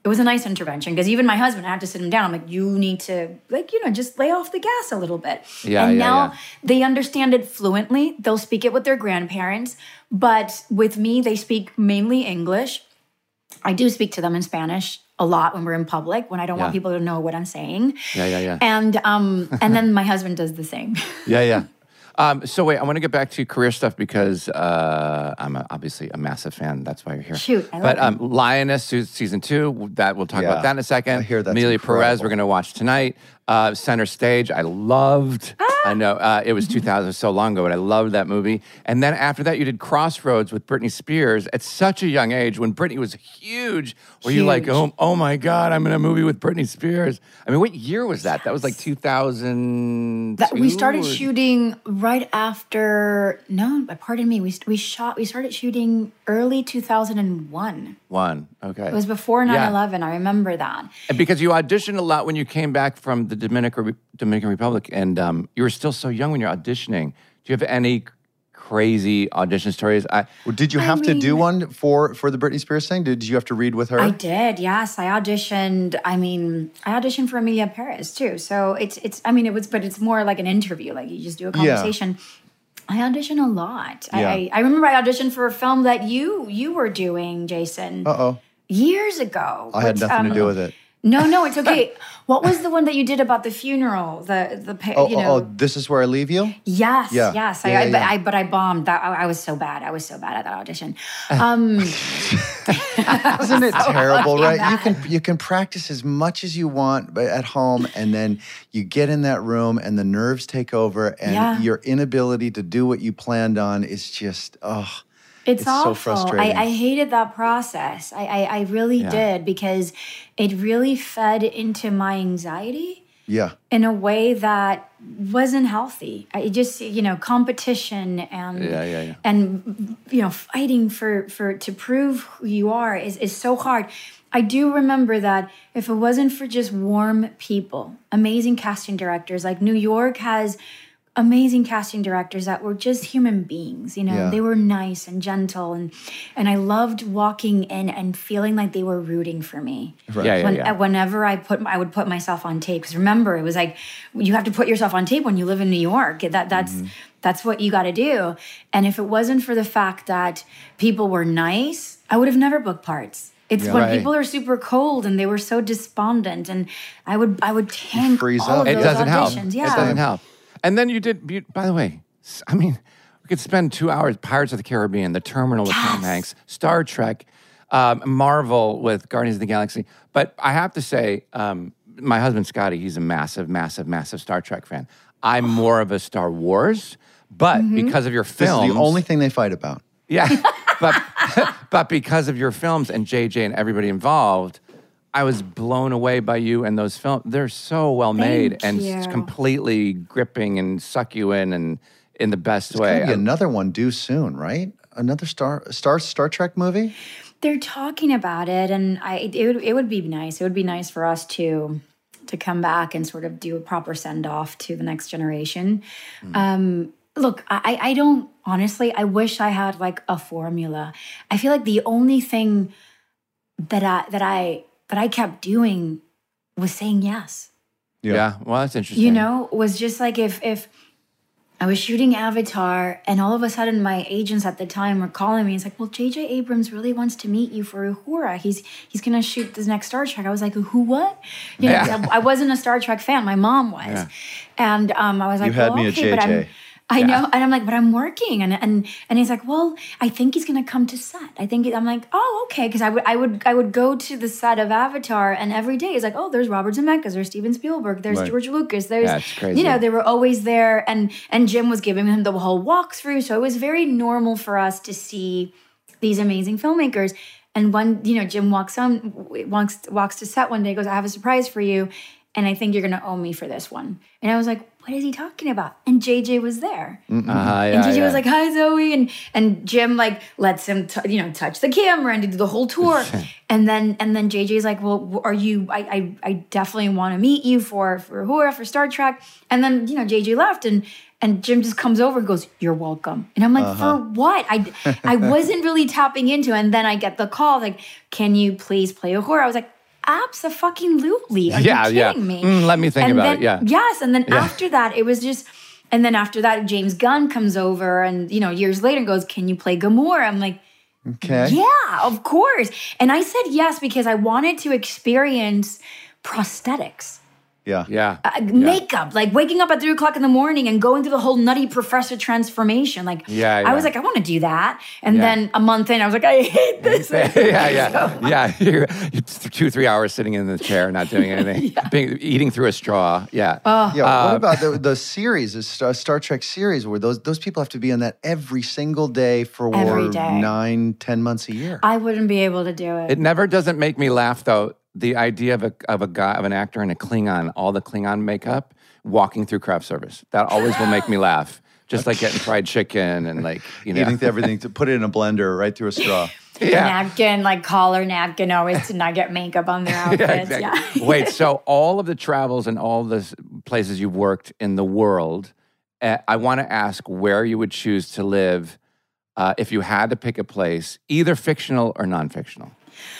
it was a nice intervention because even my husband, I had to sit him down. I'm like, you need to, like, you know, just lay off the gas a little bit. Yeah, and yeah, now yeah. they understand it fluently. They'll speak it with their grandparents. But with me, they speak mainly English. I do speak to them in Spanish a lot when we're in public, when I don't Yeah. want people to know what I'm saying. Yeah, yeah, yeah. And um, and then my husband does the same. Yeah, yeah. Um, so wait, I want to get back to career stuff because uh, I'm a, obviously a massive fan. That's why you're here. Shoot, I love But it. um, Lioness se- season two, that we'll talk Yeah. about that in a second. I hear that's Amelia Perez, incredible. we're going to watch tonight. Uh, Center Stage, I loved. Ah! I know uh, it was two thousand, so long ago, but I loved that movie. And then after that, you did Crossroads with Britney Spears at such a young age when Britney was huge. Where you're like, Huge. oh, oh my God, I'm in a movie with Britney Spears. I mean, what year was that? That was like two thousand. That we started shooting right after. No, pardon me. We we shot. We started shooting early two thousand one. One, okay. It was before Yeah. nine eleven. I remember that. And because you auditioned a lot when you came back from the Dominican Dominican Republic, and um, you were still so young when you're auditioning. Do you have any crazy audition stories? I, Well, did you I have to do mean- one for for the Britney Spears thing? Did you have to read with her? I did, yes. I auditioned. I mean, I auditioned for Amelia Perez too. So it's it's. I mean, it was, but it's more like an interview. Like you just do a Yeah. conversation. I audition a lot. Yeah. I, I remember I auditioned for a film that you you were doing, Jason, Uh oh. years ago. I had which, nothing to um, do with it. No, no, it's okay. What was the one that you did about the funeral? The the pa- Oh, you oh, know. oh, this is where I leave you? Yes, Yeah. yes. Yeah, I, I, yeah, but yeah. I but I bombed. That I, I was so bad. I was so bad at that audition. Um, Isn't it terrible, fucking right? You bad. can you can practice as much as you want but at home, and then you get in that room, and the nerves take over, and Yeah. your inability to do what you planned on is just oh. It's, It's so awful. frustrating. I, I hated that process. I, I, I really Yeah. did because it really fed into my anxiety Yeah. in a way that wasn't healthy. I just, you know, competition and Yeah, yeah, yeah. and you know, fighting for for to prove who you are is is so hard. I do remember that if it wasn't for just warm people, amazing casting directors, like New York has amazing casting directors that were just human beings, you know. Yeah. They were nice and gentle, and and I loved walking in and feeling like they were rooting for me. Right. Yeah, yeah, When, yeah. Whenever I put, I would put myself on tape. Because remember, it was like you have to put yourself on tape when you live in New York. That that's Mm-hmm. that's what you got to do. And if it wasn't for the fact that people were nice, I would have never booked parts. It's when Right. people are super cold and they were so despondent, and I would I would tank freeze all up. of It those doesn't help. auditions. Yeah, It doesn't help. And then you did, you, by the way, s- I mean, we could spend two hours, Pirates of the Caribbean, The Terminal with Tom Yes. Hanks, Star Trek, um, Marvel with Guardians of the Galaxy. But I have to say, um, my husband, Scotty, he's a massive, massive, massive Star Trek fan. I'm more of a Star Wars, but Mm-hmm. because of your This films. is the only thing they fight about. Yeah, but but because of your films and J J and everybody involved, I was blown away by you and those films. They're so well made Thank and you. s- completely gripping and suck you in and in the best There's way. gonna be another one due soon, right? Another Star Star Star Trek movie? they're talking about it, and I it would it would be nice. It would be nice for us to to come back and sort of do a proper send off to the next generation. Um, look, I I don't honestly. I wish I had like a formula. I feel like the only thing that I that I that I kept doing was saying yes. yeah. well, that's interesting. You know, was just like if if I was shooting Avatar and all of a sudden my agents at the time were calling me. It's like, well, J J Abrams really wants to meet you for Uhura. He's he's gonna shoot this next Star Trek. I was like, who what? You know, Yeah. I wasn't a Star Trek fan. My mom was, Yeah. and um, I was like, You had well, me at okay, but I'm. J J. I Yeah. know, and I'm like, but I'm working, and and and he's like, well, I think he's gonna come to set. I think I'm like, oh, okay, because I would I would I would go to the set of Avatar, and every day it's like, oh, there's Robert Zemeckis, there's Steven Spielberg, there's Right. George Lucas, there's That's crazy. you know, they were always there, and and Jim was giving him the whole walkthrough, so it was very normal for us to see these amazing filmmakers. And one, you know, Jim walks on walks walks to set one day, goes, I have a surprise for you, and I think you're gonna owe me for this one. And I was like, what is he talking about? And J J was there. Uh, yeah, And J J yeah. was like, "Hi, Zoe," and and Jim like lets him, t- you know, touch the camera and do the whole tour. and then and then J J's like, "Well, are you? I I, I definitely want to meet you for for Uhura, for Star Trek." And then you know, J J left, and and Jim just comes over and goes, "You're welcome." And I'm like, "For what?" I I wasn't really tapping into it. And then I get the call like, "Can you please play Uhura?" I was like, abso-fucking-lutely. Are Yeah, you yeah. kidding me? Mm, let me think And about then- it, yeah. Yes, and then Yeah. after that, it was just, and then after that, James Gunn comes over and, you know, years later goes, can you play Gamora? I'm like, Okay. yeah, of course. And I said yes because I wanted to experience prosthetics. Yeah. Yeah. Uh, makeup, like waking up at three o'clock in the morning and going through the whole nutty professor transformation. Like, Yeah, I was yeah. like, I want to do that. And Yeah. then a month in, I was like, I hate this. yeah, yeah, yeah. You're, you're two, three hours sitting in the chair, not doing anything, Being, eating through a straw. Yeah. Oh. Yeah, Uh, what about the the series, the Star, Star Trek series, where those those people have to be on that every single day for Every day. nine, ten months a year? I wouldn't be able to do it. It never doesn't make me laugh though. The idea of a of a guy of an actor in a Klingon, all the Klingon makeup, walking through craft service. That always will make me laugh. Just like getting fried chicken and like you know. Eating everything to put it in a blender right through a straw. yeah. Napkin, like collar napkin, always to not get makeup on their outfits. Yeah, Yeah. exactly. Wait, so all of the travels and all the s- places you've worked in the world, uh, I want to ask where you would choose to live uh, if you had to pick a place, either fictional or non-fictional.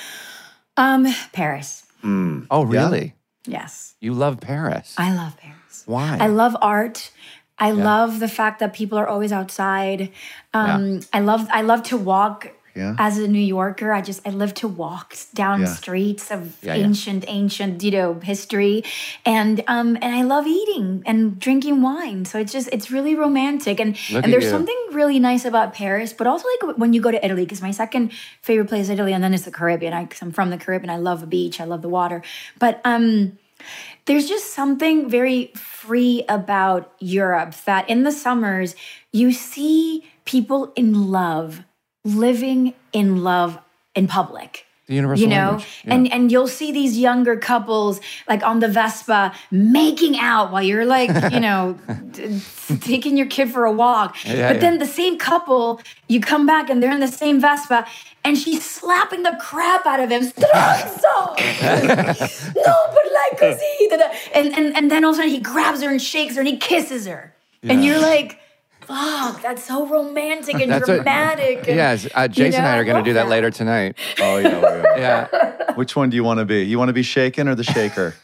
Um, Paris. Oh, really? Yes. You love Paris. I love Paris. Why? I love art. I love the fact that people are always outside. Um, I love I love to walk Yeah. as a New Yorker. I just I live to walk down Yeah. streets of Yeah, yeah. ancient, ancient, you know, history. And um and I love eating and drinking wine. So it's just it's really romantic. And Look and at there's you. something really nice about Paris, but also like when you go to Italy, because my second favorite place is Italy, and then it's the Caribbean. I, cause I'm from the Caribbean. I love the beach. I love the water. But um there's just something very free about Europe that in the summers you see people in love, living in love in public. The universal You know, language. Yeah. and and you'll see these younger couples like on the Vespa making out while you're like, you know, t- taking your kid for a walk. Yeah, but yeah. then the same couple, you come back and they're in the same Vespa, and she's slapping the crap out of him. Stronzo! No, but like, cause he, da, da. and and and then all of a sudden he grabs her and shakes her and he kisses her, and you're like, fuck, that's so romantic and That's a- dramatic. and, Yes, uh, Jason you and I know, are going love to do that later tonight. Oh yeah. yeah. Yeah. Which one do you want to be? You want to be shaken or the shaker?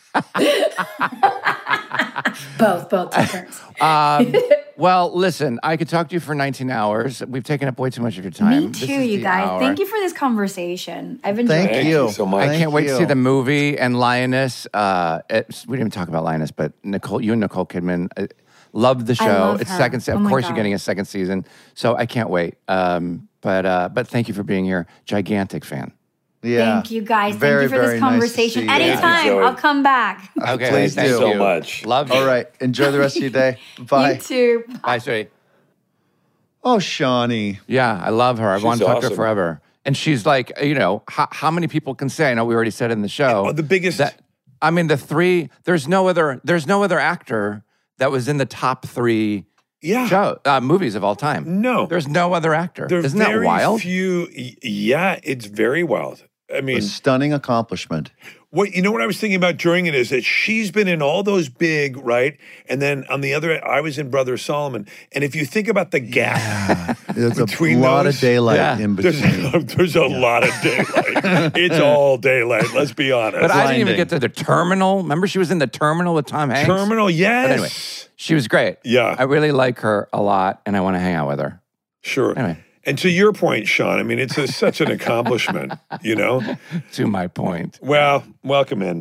Both, both take turns. Um, well, listen, I could talk to you for nineteen hours. We've taken up way too much of your time. Me This too, is you the guys. hour. Thank you for this conversation. I've enjoyed Thank it. you. you so much. I Thank can't wait to see you. the movie and Lioness. Uh, it's, we didn't even talk about Lioness, but Nicole, you and Nicole Kidman, uh, loved the show. love it's her. second. se- Oh of my course, you're God. getting a second season, so I can't wait. Um, but uh, but thank you for being here. Gigantic fan. Yeah. Thank you guys. Very, Thank you for very this nice to conversation. see you. Anytime, Thank you, Zoe. I'll come back. Okay, Please thank do. you so much. Love you. All right. Enjoy the rest of your day. Bye. You too. Bye, sweetie. Oh, Shawnee. Yeah, I love her. I've She's wanted to talk to her awesome. forever. And she's like, you know, how, how many people can say? I know we already said it in the show. Oh, the biggest. that I mean, the three. There's no other. There's no other actor that was in the top three yeah. show uh, movies of all time. No. There's no other actor. There are Isn't that very wild? few. y- Yeah, it's very wild. I A mean, stunning accomplishment. what you know what I was thinking about during it is that she's been in all those big, right? And then on the other, I was in Brother Solomon. And if you think about the gap There's a between lot those, of daylight Yeah. in there's, between. there's a lot of daylight. It's all daylight. Let's be honest. But I didn't even Blinding. get to the Terminal. Remember, she was in the Terminal with Tom Hanks. Terminal, yes. But anyway, she was great. Yeah. I really like her a lot, and I want to hang out with her. Sure. Anyway. And to your point, Sean, I mean, it's a, such an accomplishment, you know? To my point. Well, welcome in.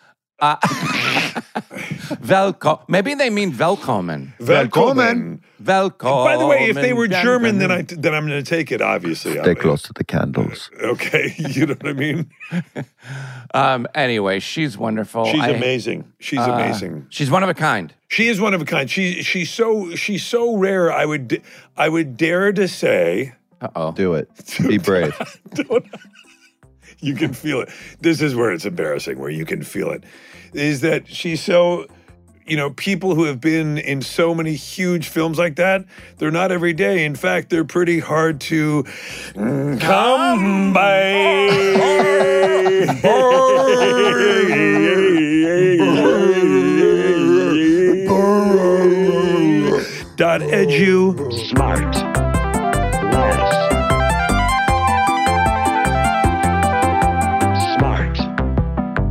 Velko. Maybe they mean Velkommen. Welcome. Velkommen. By the way, if they were German, then I gentlemen. then I'm going to take it. Obviously, Stay I'm- close to the candles. Okay, you know what I mean. Um. Anyway, she's wonderful. She's I- amazing. She's uh, amazing. She's one of a kind. She is one of a kind. She she's so she's so rare. I would I would dare to say. Uh oh. Do it. Be brave. Don't, you can feel it. This is where it's embarrassing, where you can feel it. Is that she's so, you know, people who have been in so many huge films like that, they're not every day. In fact, they're pretty hard to come by. Dot edu. Smart. Less. Smart.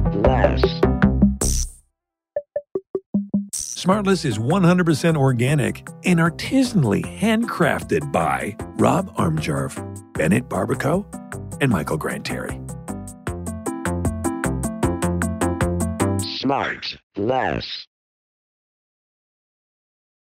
Smartless is one hundred percent organic and artisanally handcrafted by Rob Armjarv, Bennett Barbaco, and Michael Granteri. Smart Less.